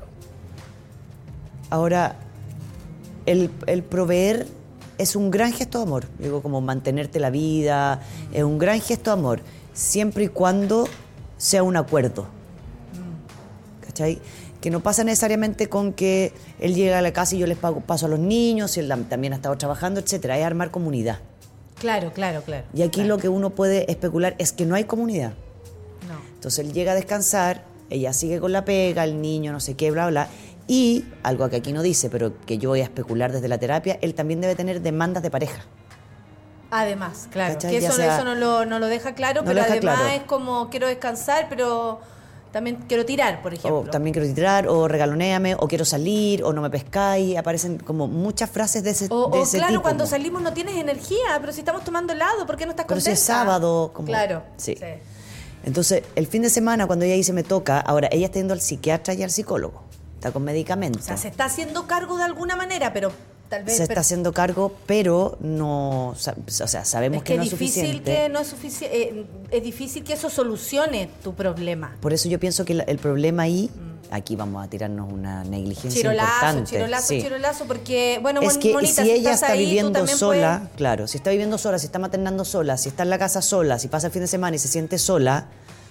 Ahora, el, el proveer es un gran gesto de amor. Digo, como mantenerte la vida, es un gran gesto de amor, siempre y cuando sea un acuerdo. ¿Cachai? Que no pasa necesariamente con que él llega a la casa y yo les pago, paso a los niños, y él tam- también ha estado trabajando, etcétera. Es armar comunidad. Claro, claro, claro. Y aquí lo que uno puede especular es que no hay comunidad. No. Entonces él llega a descansar, ella sigue con la pega, el niño, no sé qué, bla, bla. Y, algo que aquí no dice, pero que yo voy a especular desde la terapia, él también debe tener demandas de pareja. Además, claro. ¿Cachai? Que Ya eso, sea- eso no, lo, no lo deja claro, No pero lo deja además claro. es como quiero descansar, pero también quiero tirar, por ejemplo. O también quiero tirar, o regalonéame, o quiero salir, o no me pescáis. Aparecen como muchas frases de ese, O, de o ese claro, tipo. cuando como, salimos no tienes energía, pero si estamos tomando helado, ¿por qué no estás Pero si contenta? es sábado, como- Claro. sí. Entonces, el fin de semana, cuando ella dice me toca, ahora ella está yendo al psiquiatra y al psicólogo. Está con medicamentos. O sea, se está haciendo cargo de alguna manera, pero tal vez... se está pero- haciendo cargo, pero no, sa- o sea, sabemos es que, que, no es es difícil suficiente. que no es suficiente, es difícil que eso solucione tu problema. Por eso yo pienso que la- el problema ahí, aquí vamos a tirarnos una negligencia Chirolazo, importante. chirolazo, sí. chirolazo, porque, bueno, Es Mon- que Monita, si ella estás está ahí, tú viviendo también sola, puedes- claro, si está viviendo sola, si está maternando sola, si está en la casa sola, si pasa el fin de semana y se siente sola,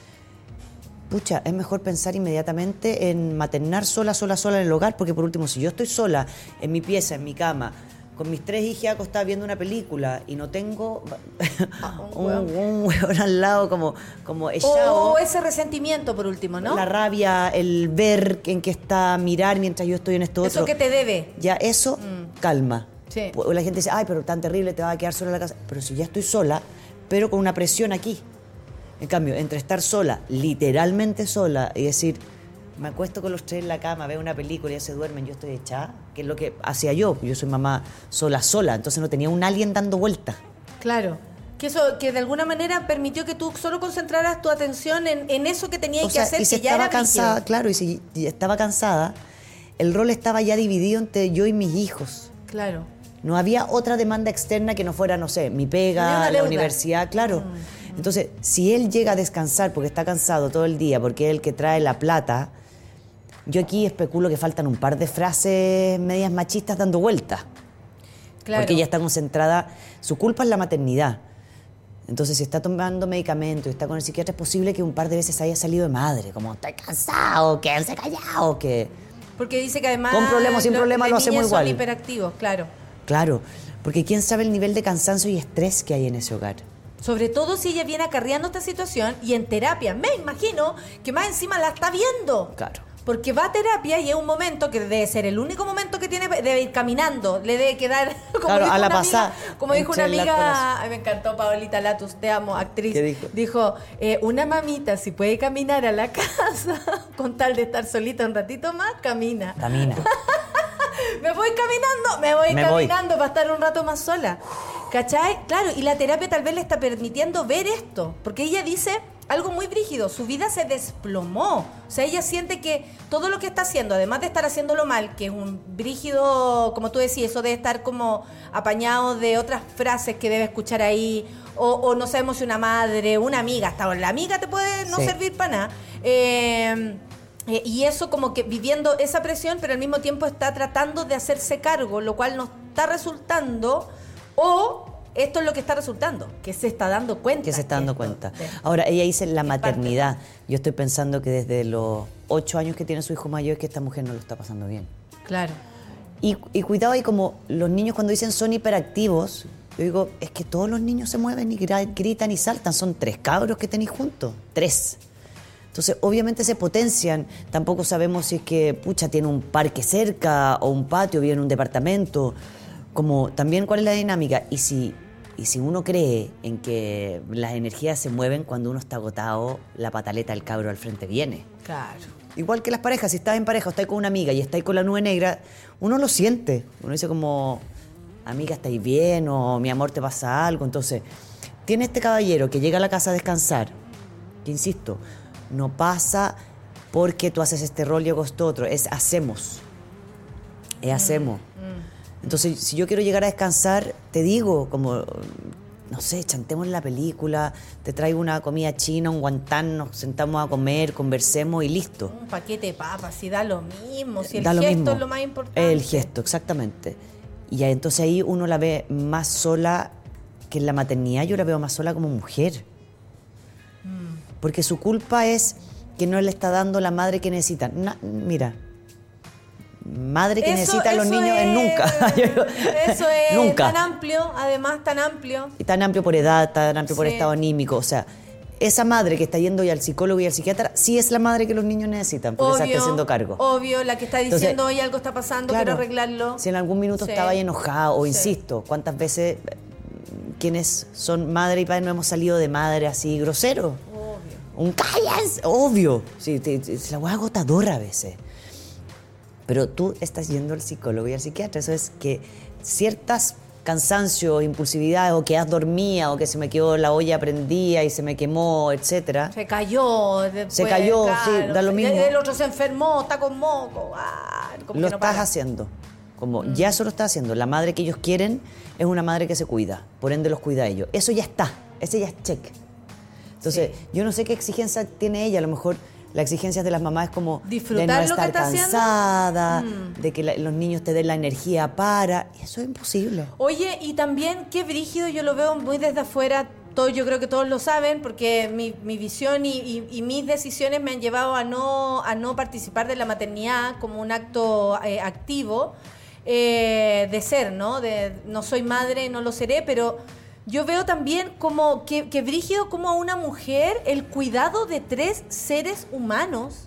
pucha, es mejor pensar inmediatamente en maternar sola, sola, sola en el hogar, porque por último, si yo estoy sola en mi pieza, en mi cama, con mis tres hijas acostadas viendo una película y no tengo un, un hueón al lado como, como O, echado, o ese resentimiento, por último, ¿no? la rabia, el ver en qué está, mirar mientras yo estoy en esto Eso otro. que te debe. Ya eso calma. Sí. Pues la gente dice, ay, pero tan terrible, te vas a quedar sola en la casa. Pero si ya estoy sola, pero con una presión aquí. En cambio, entre estar sola, literalmente sola, y decir, me acuesto con los tres en la cama, veo una película y ya se duermen, yo estoy echada, que es lo que hacía yo. Yo soy mamá sola, sola, entonces no tenía un alguien dando vueltas. Claro. Que eso, que de alguna manera permitió que tú solo concentraras tu atención en, en eso que tenías O que sea, hacer, y si que ya estaba era cansada, brígido. claro, y si y estaba cansada, el rol estaba ya dividido entre yo y mis hijos. Claro. No había otra demanda externa que no fuera, no sé, mi No pega, había una la deuda. universidad, claro. Entonces, si él llega a descansar porque está cansado todo el día, porque es el que trae la plata, yo aquí especulo que faltan un par de frases medias machistas dando vueltas. Claro. Porque ella está concentrada, su culpa es la maternidad. Entonces, si está tomando medicamentos y está con el psiquiatra, es posible que un par de veces haya salido de madre, como, estoy cansado, quédense callados, que... Porque dice que además... Con problema o sin lo- problema las lo hacemos niñas igual. son hiperactivos, claro. Claro, porque quién sabe el nivel de cansancio y estrés que hay en ese hogar. Sobre todo si ella viene acarreando esta situación y en terapia. Me imagino que más encima la está viendo. Claro. Porque va a terapia y es un momento que debe ser el único momento que tiene, debe ir caminando, le debe quedar como Claro, dijo a la una pasada, amiga, como dijo una entre la amiga, ay, me encantó Paolita Latus, te amo, actriz. ¿Qué dijo? Dijo, eh, una mamita si puede caminar a la casa con tal de estar solita un ratito más, camina. Camina. Me voy caminando, me voy Me voy. caminando para estar un rato más sola. ¿Cachai? Claro, y la terapia tal vez le está permitiendo ver esto, porque ella dice algo muy brígido, su vida se desplomó. O sea, ella siente que todo lo que está haciendo, además de estar haciéndolo mal, que es un brígido, como tú decías, eso de estar como apañado de otras frases que debe escuchar ahí, o, o no sabemos si una madre, una amiga, hasta la amiga te puede no Sí. servir para nada. Eh, eh, y eso como que viviendo esa presión, pero al mismo tiempo está tratando de hacerse cargo, lo cual no está resultando, o esto es lo que está resultando, que se está dando cuenta. Que se está dando esto- cuenta. de- Ahora, ella dice la es parte maternidad. Yo estoy pensando que desde los ocho años que tiene su hijo mayor, que esta mujer no lo está pasando bien. Claro. Y, y cuidado ahí, como los niños cuando dicen son hiperactivos, yo digo, es que todos los niños se mueven y gra- gritan y saltan. Son tres cabros que tenéis juntos. Tres. Entonces, obviamente se potencian. Tampoco sabemos si es que, pucha, tiene un parque cerca o un patio, vive en un departamento. Como también cuál es la dinámica. Y si, y si uno cree en que las energías se mueven cuando uno está agotado, la pataleta del cabro al frente viene. Claro. Igual que las parejas, si estás en pareja o estás con una amiga y estás con la nube negra, uno lo siente. Uno dice como, amiga, ¿estáis bien? O mi amor, ¿te pasa algo? Entonces, tiene este caballero que llega a la casa a descansar, que insisto, no pasa porque tú haces este rol y hago esto otro, es hacemos. Es hacemos. Entonces, si yo quiero llegar a descansar, te digo, como, no sé, chantemos la película, te traigo una comida china, un guantán, nos sentamos a comer, conversemos y listo. Un paquete de papas, si da lo mismo, si el Da lo gesto mismo. es lo más importante. El gesto, exactamente. Y ya, entonces ahí uno la ve más sola que en la maternidad, yo la veo más sola como mujer. Porque su culpa es que no le está dando la madre que necesita. Na- mira, madre que Eso- necesita a los eso niños es, nunca. Yo digo, Eso es nunca. tan amplio, además tan amplio. Y tan amplio por edad, tan amplio por Sí. estado anímico. O sea, esa madre que está yendo ya al psicólogo y al psiquiatra, sí es la madre que los niños necesitan, porque se está haciendo cargo. Obvio, la que está Entonces, diciendo, hoy algo está pasando, claro, quiero arreglarlo. Si en algún minuto Sí. estaba ahí enojado, o Sí. insisto, ¿cuántas veces eh, quienes son madre y padre no hemos salido de madre así grosero? Un callas, obvio. Sí, te- te- es la hueá agotadora a veces. Pero tú estás yendo al psicólogo y al psiquiatra. Eso es que ciertas cansancios, impulsividad, o que has dormía, o que se me quedó la olla prendida y se me quemó, etcétera. Se cayó. Después, Se cayó, sí, da lo Y mismo. el otro se enfermó, está con moco. ah, como Lo que no estás para. haciendo. Como ya eso lo estás haciendo. La madre que ellos quieren es una madre que se cuida. Por ende los cuida a ellos. Eso ya está. Ese ya es check. Entonces, yo no sé qué exigencia tiene ella. A lo mejor la exigencia de las mamás es como Disfrutar de no lo que estar está haciendo. cansada, Mm. de que la- los niños te den la energía para. Y eso es imposible. Oye, y también qué brígido, yo lo veo muy desde afuera, todo, yo creo que todos lo saben, porque mi, mi visión y, y- y mis decisiones me han llevado a no, a no participar de la maternidad como un acto eh, activo eh, de ser, ¿no? De, no soy madre, no lo seré, pero yo veo también como que, que brígido como a una mujer el cuidado de tres seres humanos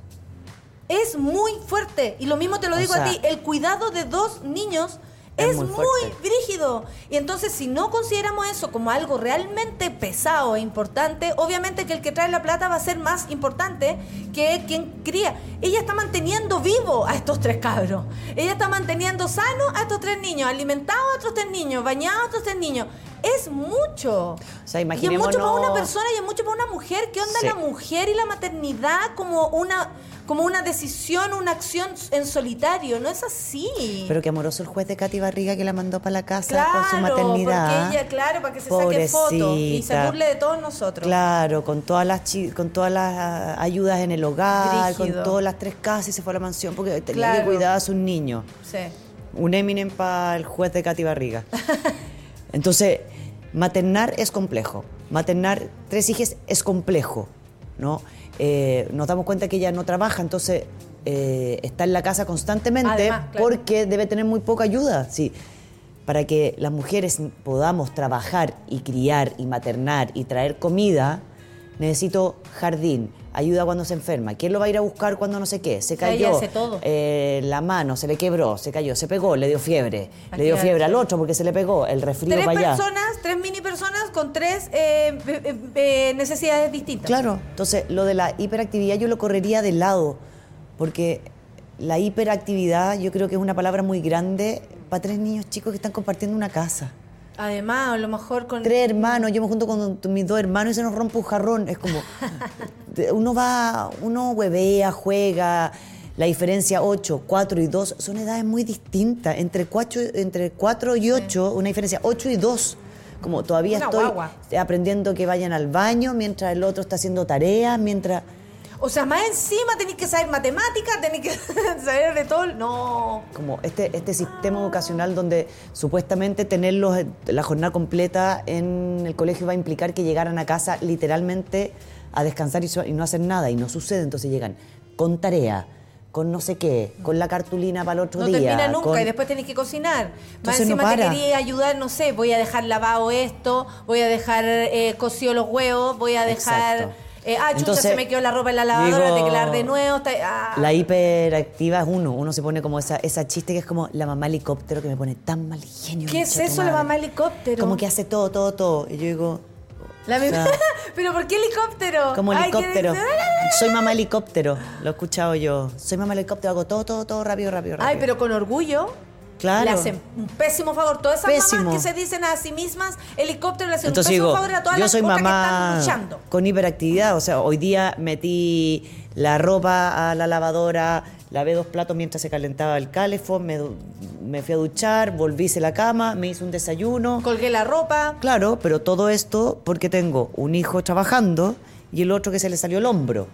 es muy fuerte. Y lo mismo te lo O digo sea, a ti, el cuidado de dos niños es es, muy muy, fuerte. brígido. Y entonces, si no consideramos eso como algo realmente pesado e importante, obviamente que el que trae la plata va a ser más importante que quien cría. Ella está manteniendo vivo a estos tres cabros. Ella está manteniendo sano a estos tres niños, alimentado a estos tres niños, bañado a estos tres niños. Es mucho. O sea, Y es mucho imaginémonos- para una persona y es mucho para una mujer. ¿Qué onda Sí. la mujer y la maternidad como una, como una decisión, una acción en solitario? No es así. Pero qué amoroso el juez de Katy Barriga que la mandó para la casa Claro, con su maternidad. porque ella, claro, para que se saque fotos y se Pobrecita. burle de todos nosotros. Claro, con todas las chi- con todas las ah, ayudas en el hogar, Brígido. con todas las tres casas y se fue a la mansión porque tenía Claro. que cuidar a sus niños. Sí. Un Eminem para el juez de Katy Barriga. Entonces, maternar es complejo. Maternar tres hijas es complejo, ¿no? Eh, nos damos cuenta que ella no trabaja, entonces eh, está en la casa constantemente Además, claro. porque debe tener muy poca ayuda. Sí. Para que las mujeres podamos trabajar y criar y maternar y traer comida, necesito jardín, ayuda cuando se enferma, ¿quién lo va a ir a buscar cuando no sé qué? Se sea, ella cayó, hace todo. eh, la mano se le quebró, se cayó, se pegó, le dio fiebre, Aquí le dio hay- fiebre al otro porque se le pegó, el resfrío Tres para allá. personas, tres mini personas con tres eh, eh, eh, necesidades distintas. Claro, entonces lo de la hiperactividad yo lo correría de lado, porque la hiperactividad yo creo que es una palabra muy grande para tres niños chicos que están compartiendo una casa. Además, a lo mejor con... Tres hermanos, yo me junto con mis dos hermanos y se nos rompe un jarrón. Es como, uno va, uno huevea, juega. La diferencia ocho, cuatro y dos son edades muy distintas. Entre cuatro, entre cuatro y ocho, una diferencia ocho y dos. Como todavía Una estoy guagua. aprendiendo que vayan al baño mientras el otro está haciendo tareas, mientras... O sea, más encima tenéis que saber matemáticas, tenéis que saber de todo. No. Como este, este sistema educacional donde supuestamente tenerlos eh, la jornada completa en el colegio va a implicar que llegaran a casa literalmente a descansar y, so- y no hacer nada, y no sucede. Entonces llegan con tarea, con no sé qué, con la cartulina para el otro No día. termina nunca con- y después tenés que cocinar. Más Entonces no encima te para. quería ayudar, no sé, voy a dejar lavado esto, voy a dejar eh, cocido los huevos, voy a dejar... Exacto. Eh, ah, chucha, Entonces, se me quedó la ropa en la lavadora, digo, tengo que lavar de nuevo. está- ah. La hiperactiva es uno. Uno se pone como esa, esa chiste que es como la mamá helicóptero que me pone tan mal genio. ¿Qué es concha tu eso, la madre. mamá helicóptero? Como que hace todo, todo, todo. Y yo digo... La o misma- sea, ¿Pero por qué helicóptero? como Ay, que- helicóptero. Soy mamá helicóptero. Lo he escuchado yo. Soy mamá helicóptero. Hago todo, todo, todo rápido, rápido, rápido. Ay, pero con orgullo. Claro. Le hacen un pésimo favor. Todas esas Pésimo. mamás que se dicen a sí mismas, helicóptero le hacen Entonces un pésimo digo, favor a todas yo las soy otras que mamá están luchando. con hiperactividad. O sea, hoy día metí la ropa a la lavadora, lavé dos platos mientras se calentaba el calefón, me, du- me fui a duchar, volví a la cama, me hice un desayuno. Colgué la ropa. Claro, pero todo esto porque tengo un hijo trabajando y el otro que se le salió el hombro.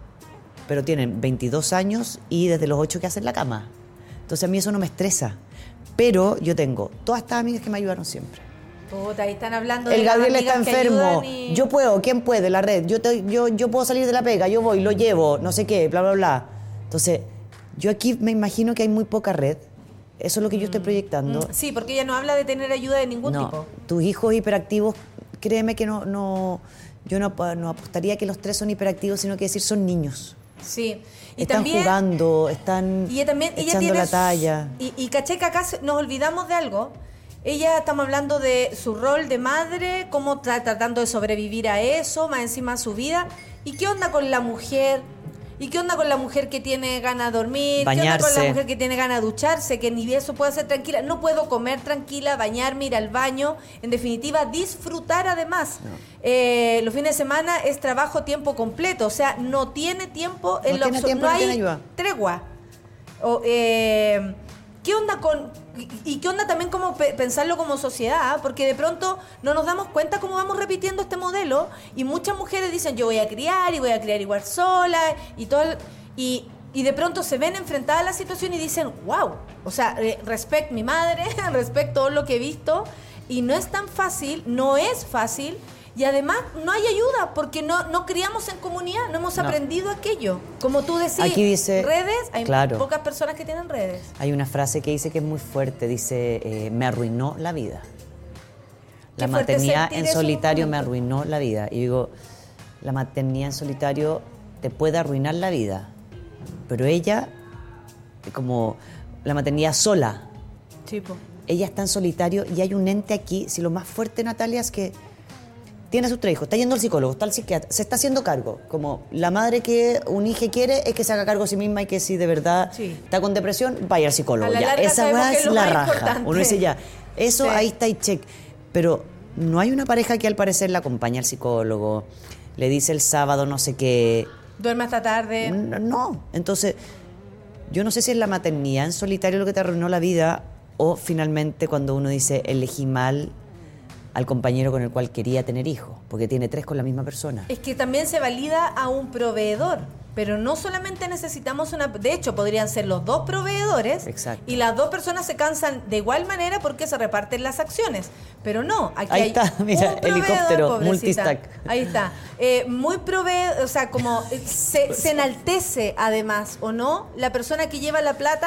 Pero tienen veintidós años y desde los ocho que hacen la cama. Entonces a mí eso no me estresa. Pero yo tengo todas estas amigas que me ayudaron siempre. Puta, ahí están hablando de El las Gabriel está amigas que enfermo. ayudan y- Yo puedo, ¿quién puede? La red. Yo, te- yo, yo puedo salir de la pega, yo voy, lo llevo, no sé qué, bla, bla, bla. Entonces, yo aquí me imagino que hay muy poca red. Eso es lo que yo estoy proyectando. Mm, Sí, porque ella no habla de tener ayuda de ningún No, tipo. tus hijos hiperactivos, créeme que no, no yo no, no apostaría que los tres son hiperactivos, sino que decir son niños. Sí. Y están también, jugando, están y ella también, ella echando tiene la su- talla. Y, y caché que acá se- nos olvidamos de algo. Ella, estamos hablando de su rol de madre, cómo está tratando de sobrevivir a eso, más encima su vida. ¿Y qué onda con la mujer? ¿Y qué onda con la mujer que tiene ganas de dormir? ¿Qué onda con Bañarse. la mujer que tiene ganas de ducharse? Que ni eso puede hacer tranquila. No puedo comer tranquila, bañarme, ir al baño. En definitiva, disfrutar además. Eh, los fines de semana es trabajo tiempo completo. O sea, no tiene tiempo en No lo tiene abso- tiempo, no no hay tiene ayuda. tregua. O, eh, ¿Qué onda con y- y qué onda también como pe- pensarlo como sociedad? Porque de pronto no nos damos cuenta cómo vamos repitiendo este modelo y muchas mujeres dicen yo voy a criar y voy a criar igual sola y todo el- y y de pronto se ven enfrentadas a la situación y dicen, wow, o sea, eh, respect mi madre, respect todo lo que he visto y no es tan fácil, no es fácil. Y además no hay ayuda porque no, no criamos en comunidad, no hemos No. aprendido aquello. Como tú decís, Aquí dice- redes, hay claro. pocas personas que tienen redes. Hay una frase que dice que es muy fuerte, dice, eh, me arruinó la vida. La Qué fuerte maternidad sentir en eso en un solitario me momento. arruinó la vida. Y digo, la maternidad en solitario te puede arruinar la vida, pero ella, como la maternidad sola, Tipo. ella está en solitario y hay un ente aquí, si lo más fuerte, Natalia, es que tiene a sus tres hijos, está yendo al psicólogo, está al psiquiatra, se está haciendo cargo. Como la madre que un hijo quiere es que se haga cargo de sí misma y que si de verdad Sí. está con depresión, vaya al psicólogo. A la Ya, larga esa sabemos weá que es es lo la más raja. importante. Uno dice ya, eso Sí. ahí está y check. Pero no hay una pareja que al parecer la acompaña al psicólogo, le dice el sábado no sé qué. Duerme hasta tarde. No, no. Entonces, yo no sé si es la maternidad en solitario lo que te arruinó la vida o finalmente cuando uno dice elegí mal al compañero con el cual quería tener hijos, porque tiene tres con la misma persona. Es que también se valida a un proveedor, pero no solamente necesitamos una... De hecho, podrían ser los dos proveedores. Exacto. Y las dos personas se cansan de igual manera porque se reparten las acciones. Pero no, aquí Ahí hay está, mira, un proveedor, helicóptero, pobrecita. multistack. Ahí está. Eh, muy proveedor, o sea, como eh, se, se enaltece además, ¿o no? La persona que lleva la plata...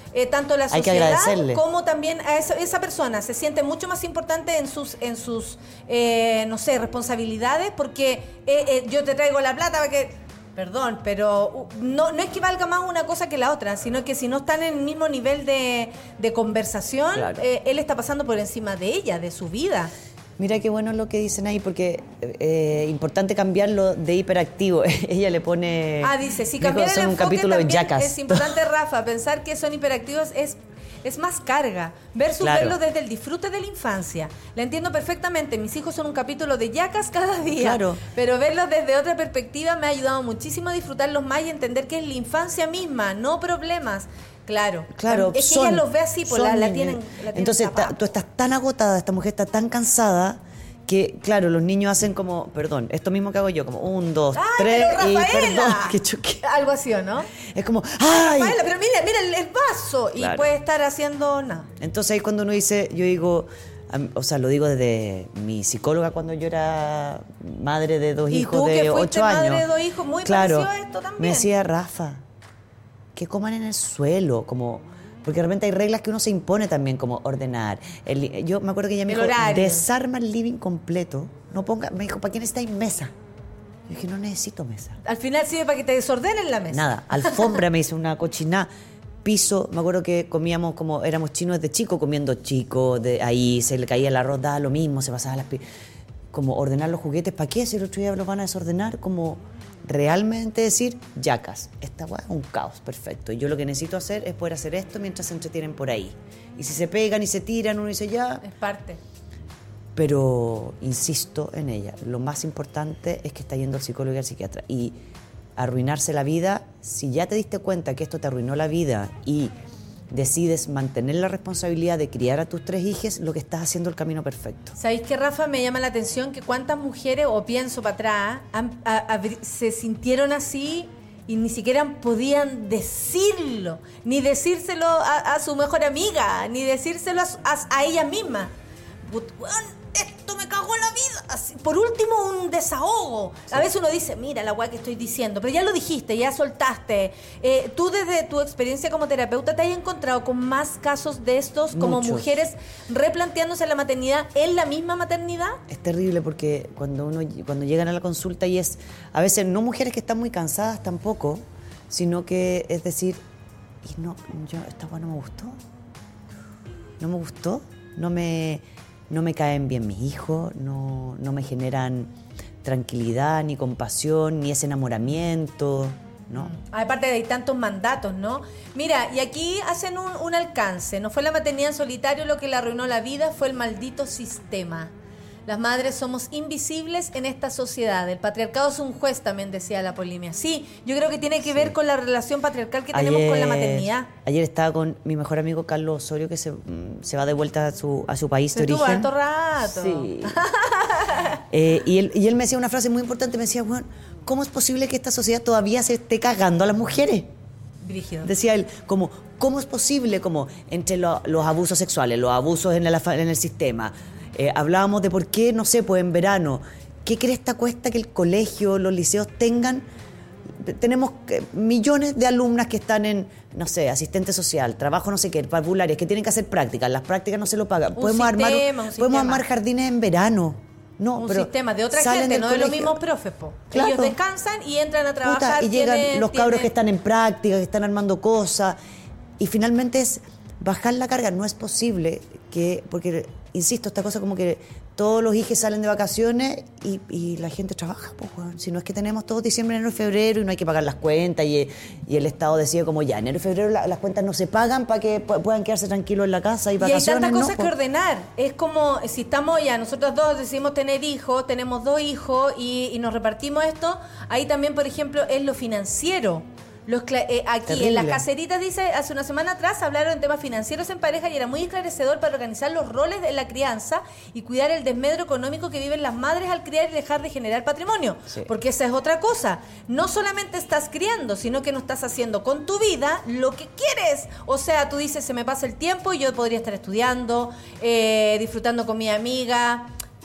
eh, tanto la Hay que sociedad agradecerle. como también a esa, esa persona. Se siente mucho más importante en sus, en sus eh, no sé, responsabilidades, porque eh, eh, yo te traigo la plata para que... Perdón, pero uh, no, no es que valga más una cosa que la otra, sino que si no están en el mismo nivel de, de conversación, Claro. eh, él está pasando por encima de ella, de su vida. Mira qué bueno lo que dicen ahí, porque es eh, importante cambiarlo de hiperactivo. Ella le pone... Ah, dice, si dijo, cambiar el son un enfoque capítulo de también Jackass. es importante, Rafa, pensar que son hiperactivos es... Es más carga, versus Claro. verlo desde el disfrute de la infancia. La entiendo perfectamente, mis hijos son un capítulo de Jackass cada día. Claro. Pero verlos desde otra perspectiva me ha ayudado muchísimo a disfrutarlos más y entender que es la infancia misma, no problemas. Claro, Claro, es que son- ella los ve así, pues son la, la niños. tienen, la tienen Entonces tapada. ta- tú estás tan agotada, esta mujer está tan cansada que, claro, los niños hacen como, perdón, esto mismo que hago yo, como un, dos, ¡Ay, tres pero y Rafaela! perdón, que choqué. Algo así, ¿o no? Es como, ¡ay! Rafaela, pero mira, mira el, el vaso. Y Claro. puede estar haciendo nada. Entonces ahí cuando uno dice, yo digo, a mí- o sea, lo digo desde mi psicóloga cuando yo era madre de dos Y hijos tú, que de fuiste ocho madre años. de dos hijos, muy claro, parecido a esto también. me decía, Rafa, que coman en el suelo, como... Porque de repente hay reglas que uno se impone también, como ordenar. El- yo me acuerdo que ella me El dijo, horario. desarma el living completo. No ponga, me dijo, ¿para qué necesitáis mesa? Yo dije, no necesito mesa. Al final sirve para que te desordenen la mesa. Nada, alfombra me hizo una cochinada. Piso, me acuerdo que comíamos como éramos chinos desde chico, comiendo chico, de ahí se le caía el arroz, daba lo mismo, se pasaba las pi- como ordenar los juguetes, ¿para qué? Si el otro día los van a desordenar, como realmente decir, yacas, esta weá es un caos, perfecto. Y yo lo que necesito hacer es poder hacer esto mientras se entretienen por ahí. Y si se pegan y se tiran, uno dice ya. Es parte. Pero insisto en ella, lo más importante es que está yendo al psicólogo y al psiquiatra. Y arruinarse la vida, si ya te diste cuenta que esto te arruinó la vida y decides mantener la responsabilidad de criar a tus tres hijos, lo que estás haciendo es el camino perfecto. ¿Sabéis qué, Rafa? Me llama la atención que cuántas mujeres, o pienso para atrás, han- a- abri- se sintieron así y ni siquiera podían decirlo, ni decírselo a, a su mejor amiga, ni decírselo a, su- a, a ella misma. But- weón, esto me cagó la vida. Así, por último, un desahogo. A veces uno dice, mira la weá que estoy diciendo, pero ya lo dijiste, ya soltaste. Eh, tú desde tu experiencia como terapeuta, ¿te has encontrado con más casos de estos, como Muchos. mujeres replanteándose la maternidad en la misma maternidad? Es terrible porque cuando uno cuando llegan a la consulta y es a veces no mujeres que están muy cansadas tampoco, sino que es decir, y no, yo esta weá no me gustó. No me gustó, no me no me caen bien mis hijos, no, no me generan tranquilidad, ni compasión, ni ese enamoramiento, ¿no? Aparte de hay tantos mandatos, ¿no? Mira, y aquí hacen un, un alcance. No fue la maternidad en solitario lo que le arruinó la vida, fue el maldito sistema. Las madres somos invisibles en esta sociedad. El patriarcado es un juez, también decía la Polimia. Sí, yo creo que tiene que ver con la relación patriarcal que tenemos con la maternidad. Ayer estaba con mi mejor amigo Carlos Osorio, que se, mm, se va de vuelta a su, a su país Se de estuvo origen. harto rato. Sí. Eh, y, él, y él me decía una frase muy importante, me decía, bueno, ¿cómo es posible que esta sociedad todavía se esté cagando a las mujeres? Brígido. Decía él, como, ¿cómo es posible como entre lo- los abusos sexuales, los abusos en el, en el sistema? Eh, hablábamos de por qué, no sé, pues en verano, ¿qué cresta cuesta que el colegio, los liceos tengan? Tenemos eh, millones de alumnas que están en, no sé, asistente social, trabajo no sé qué, parvularias, que tienen que hacer prácticas, las prácticas no se lo pagan. Un Podemos armar, sistema, un podemos sistema. armar jardines en verano. No, Un pero sistema de otra salen gente, del no de los colegio. mismos profes, po. Claro. Ellos descansan y entran a Puta, trabajar. y llegan tienen- los cabros tienen- que están en práctica, que están armando cosas, y finalmente es bajar la carga. No es posible que, porque, insisto, esta cosa como que todos los hijos salen de vacaciones y, y la gente trabaja, pues, weón. Si no es que tenemos todo diciembre, enero y febrero y no hay que pagar las cuentas y, y el Estado decide como ya, enero y febrero la- las cuentas no se pagan para que pu- puedan quedarse tranquilos en la casa y Y hay vacaciones, tantas ¿no? cosas que Pues, ordenar. Es como si estamos ya, nosotros dos decidimos tener hijos, tenemos dos hijos y, y nos repartimos esto. Ahí también, por ejemplo, es lo financiero. Los cla- eh, aquí Terrible. en las caseritas, dice, hace una semana atrás hablaron de temas financieros en pareja y era muy esclarecedor para organizar los roles de la crianza y cuidar el desmedro económico que viven las madres al criar y dejar de generar patrimonio. Sí. Porque esa es otra cosa. No solamente estás criando, sino que no estás haciendo con tu vida lo que quieres. O sea, tú dices, se me pasa el tiempo y yo podría estar estudiando, eh, disfrutando con mi amiga.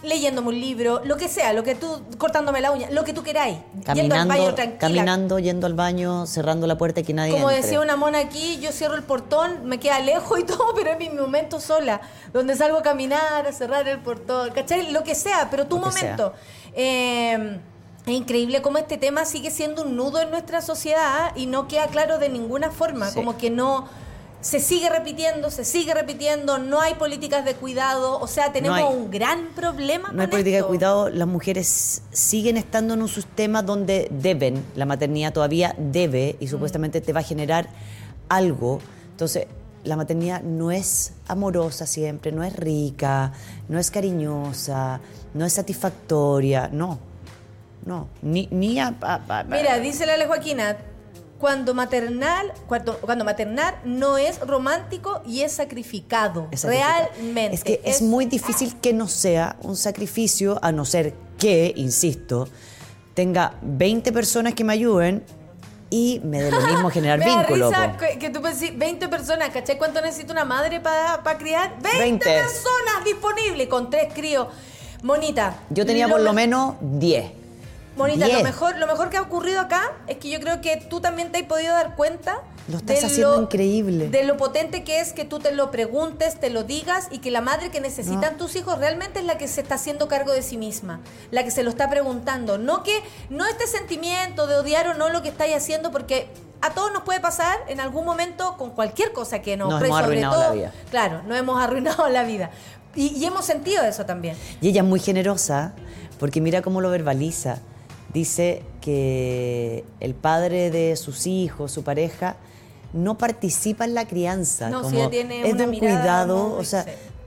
leyéndome un libro, lo que sea, lo que tú, cortándome la uña, lo que tú queráis. Yendo al Caminando, baño tranquila. caminando, yendo al baño, cerrando la puerta y que nadie Como entre. decía una mona aquí, yo cierro el portón, me queda lejos y todo, pero es mi momento sola, donde salgo a caminar, a cerrar el portón, ¿cachai? Lo que sea, pero tu Lo que momento. Eh, es increíble cómo este tema sigue siendo un nudo en nuestra sociedad y no queda claro de ninguna forma, Sí. como que no... Se sigue repitiendo, se sigue repitiendo, no hay políticas de cuidado, o sea, tenemos No hay- un gran problema No hay con política de esto. cuidado, las mujeres siguen estando en un sistema donde deben, la maternidad todavía debe y supuestamente te va a generar algo. Entonces, la maternidad no es amorosa siempre, no es rica, no es cariñosa, no es satisfactoria, no, no, ni, ni a, a- a- Mira, dice la Ale Joaquina, cuando maternal, cuando, cuando maternar no es romántico y es sacrificado, es sacrificado. realmente. Es que es, muy difícil que no sea un sacrificio, a no ser que, insisto, tenga veinte personas que me ayuden y me dé lo mismo generar Me da vínculo. risa po. que, que tú pensás, veinte personas, ¿cachai? ¿Cuánto necesita una madre para criar? veinte, veinte. personas disponibles con tres críos. Monita. Yo tenía por me- lo menos diez. Monita, diez. lo mejor, lo mejor que ha ocurrido acá es que yo creo que tú también te has podido dar cuenta. Lo estás de haciendo increíble. De lo potente que es que tú te lo preguntes, te lo digas y que la madre que necesitan No. tus hijos realmente es la que se está haciendo cargo de sí misma, la que se lo está preguntando. No que, no este sentimiento de odiar o no lo que estáis haciendo, porque a todos nos puede pasar en algún momento con cualquier cosa que nos, Nos pre- hemos sobre arruinado todo- la vida. Claro, nos hemos arruinado la vida. Y, y hemos sentido eso también. Y ella es muy generosa porque mira cómo lo verbaliza. Dice que el padre de sus hijos, su pareja, no participa en la crianza. No, sí, como ella tiene es una de un mirada cuidado, muy- o sea, sí.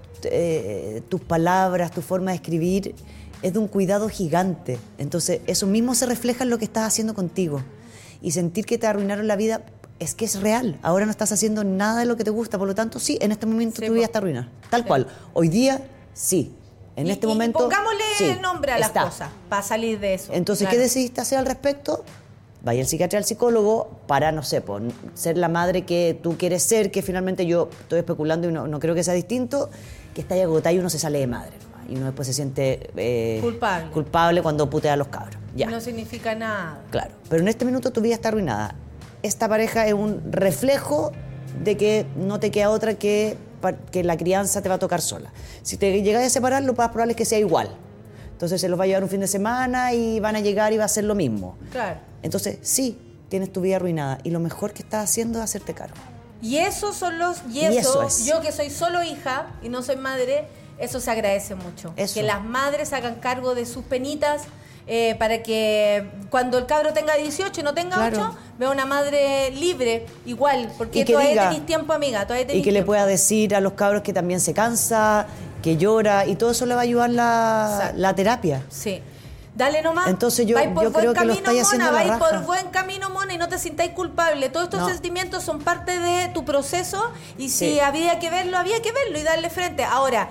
eh, tus palabras, tu forma de escribir, es de un cuidado gigante. Entonces, eso mismo se refleja en lo que estás haciendo contigo. Y sentir que te arruinaron la vida es que es real. Ahora no estás haciendo nada de lo que te gusta, por lo tanto, sí, en este momento Sí, tu vida po. está arruinada. Tal Sí. cual. Hoy día, sí. En Y- este y momento. pongámosle sí, nombre a las está. cosas para salir de eso. Entonces, Claro. ¿qué decidiste hacer al respecto? Vaya al psiquiatra y al psicólogo para, no sé, po, ser la madre que tú quieres ser, que finalmente yo estoy especulando y no, no creo que sea distinto, que está ahí agotada y uno se sale de madre. ¿no? Y uno después se siente eh, Culpable. culpable cuando putea a los cabros. Ya, No significa nada. claro. Pero en este minuto tu vida está arruinada. Esta pareja es un reflejo de que no te queda otra que, pa- que la crianza te va a tocar sola. Si te llegas a separar, lo más probable es que sea igual. Entonces se los va a llevar un fin de semana y van a llegar y va a ser lo mismo. Claro. Entonces, sí, tienes tu vida arruinada y lo mejor que estás haciendo es hacerte cargo. Y esos son los. Y Y eso, eso es. yo que soy solo hija y no soy madre, eso se agradece mucho. Eso. Que las madres hagan cargo de sus penitas. eh, para que cuando el cabro tenga dieciocho y no tenga Claro. ocho, vea una madre libre, igual, porque Y que todavía diga- tenéis tiempo, amiga, todavía Y tenéis que le tiempo. pueda decir a los cabros que también se cansa, que llora y todo eso le va a ayudar la, Exacto. la terapia. Sí. Dale nomás. Entonces yo- Vais por yo buen creo que lo camino, estáis haciendo mona, a la vais raja. por buen camino, mona, y no te sintáis culpable. Todos estos No. sentimientos son parte de tu proceso y si Sí. había que verlo, había que verlo y darle frente. Ahora,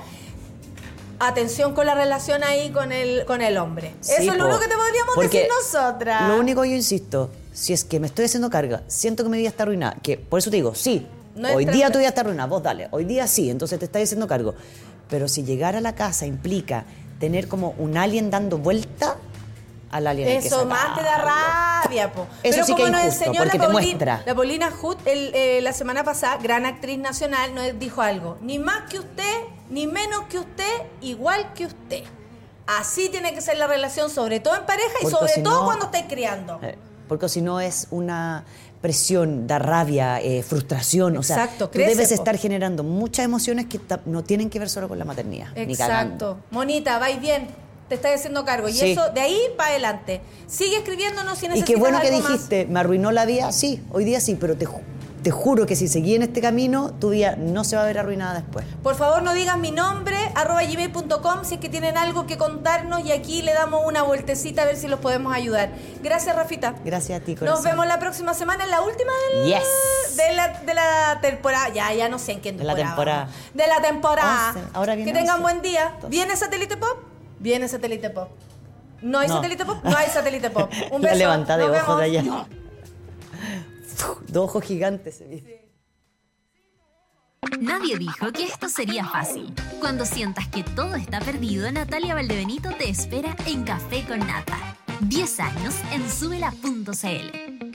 atención con la relación ahí con el, con el hombre. Sí, Eso es lo po. único que te podríamos Porque decir nosotras. Lo único yo insisto, si es que me estoy haciendo carga, siento que mi vida está arruinada, que por eso te digo, sí, No es hoy día trans- tu vida está arruinada, vos dale, hoy día sí, entonces te estás haciendo cargo. Pero si llegar a la casa implica tener como un alien dando vuelta, al alien hay que Eso más te da sacarlo. rabia, po. Eso Pero sí que como es nos injusto, enseñó porque la te Paulina, muestra. la Paulina Hood el, eh, la semana pasada, gran actriz nacional, nos dijo algo. Ni más que usted, ni menos que usted, igual que usted. Así tiene que ser la relación, sobre todo en pareja y Porque sobre si todo no- cuando estáis criando. Eh, Porque si no es una presión, da rabia, eh, frustración. Exacto, o sea, tú crece, debes po. estar generando muchas emociones que ta- no tienen que ver solo con la maternidad. Ni cagando. Exacto. Monita, vais bien, te estás haciendo cargo. Y Sí. eso, de ahí para adelante. Sigue escribiéndonos si Y necesitas qué bueno que algo más. dijiste, me arruinó la vida, sí, hoy día sí, pero te, ju- te juro que si seguí en este camino, tu vida no se va a ver arruinada después. Por favor, no digan mi nombre, arroba gmail punto com, si es que tienen algo que contarnos y aquí le damos una vueltecita a ver si los podemos ayudar. Gracias, Rafita. Gracias a ti, corazón. Nos vemos la próxima semana en la última del- Yes. de, la, de la temporada. Ya, ya no sé en qué De la temporada. temporada. vamos. De la temporada. once. Ahora viene Que tengan once. buen día. Entonces. ¿Viene Satélite Pop? Viene Satélite Pop. ¿No hay No. Satélite Pop? No hay Satélite Pop. Un La beso. levantada de Nos ojos de vemos. allá. Dos ojos gigantes se vi. Nancy Nadie dijo que esto sería fácil. Cuando sientas que todo está perdido, Natalia Valdebenito te espera en Café con Nata. diez años en súbela punto c l.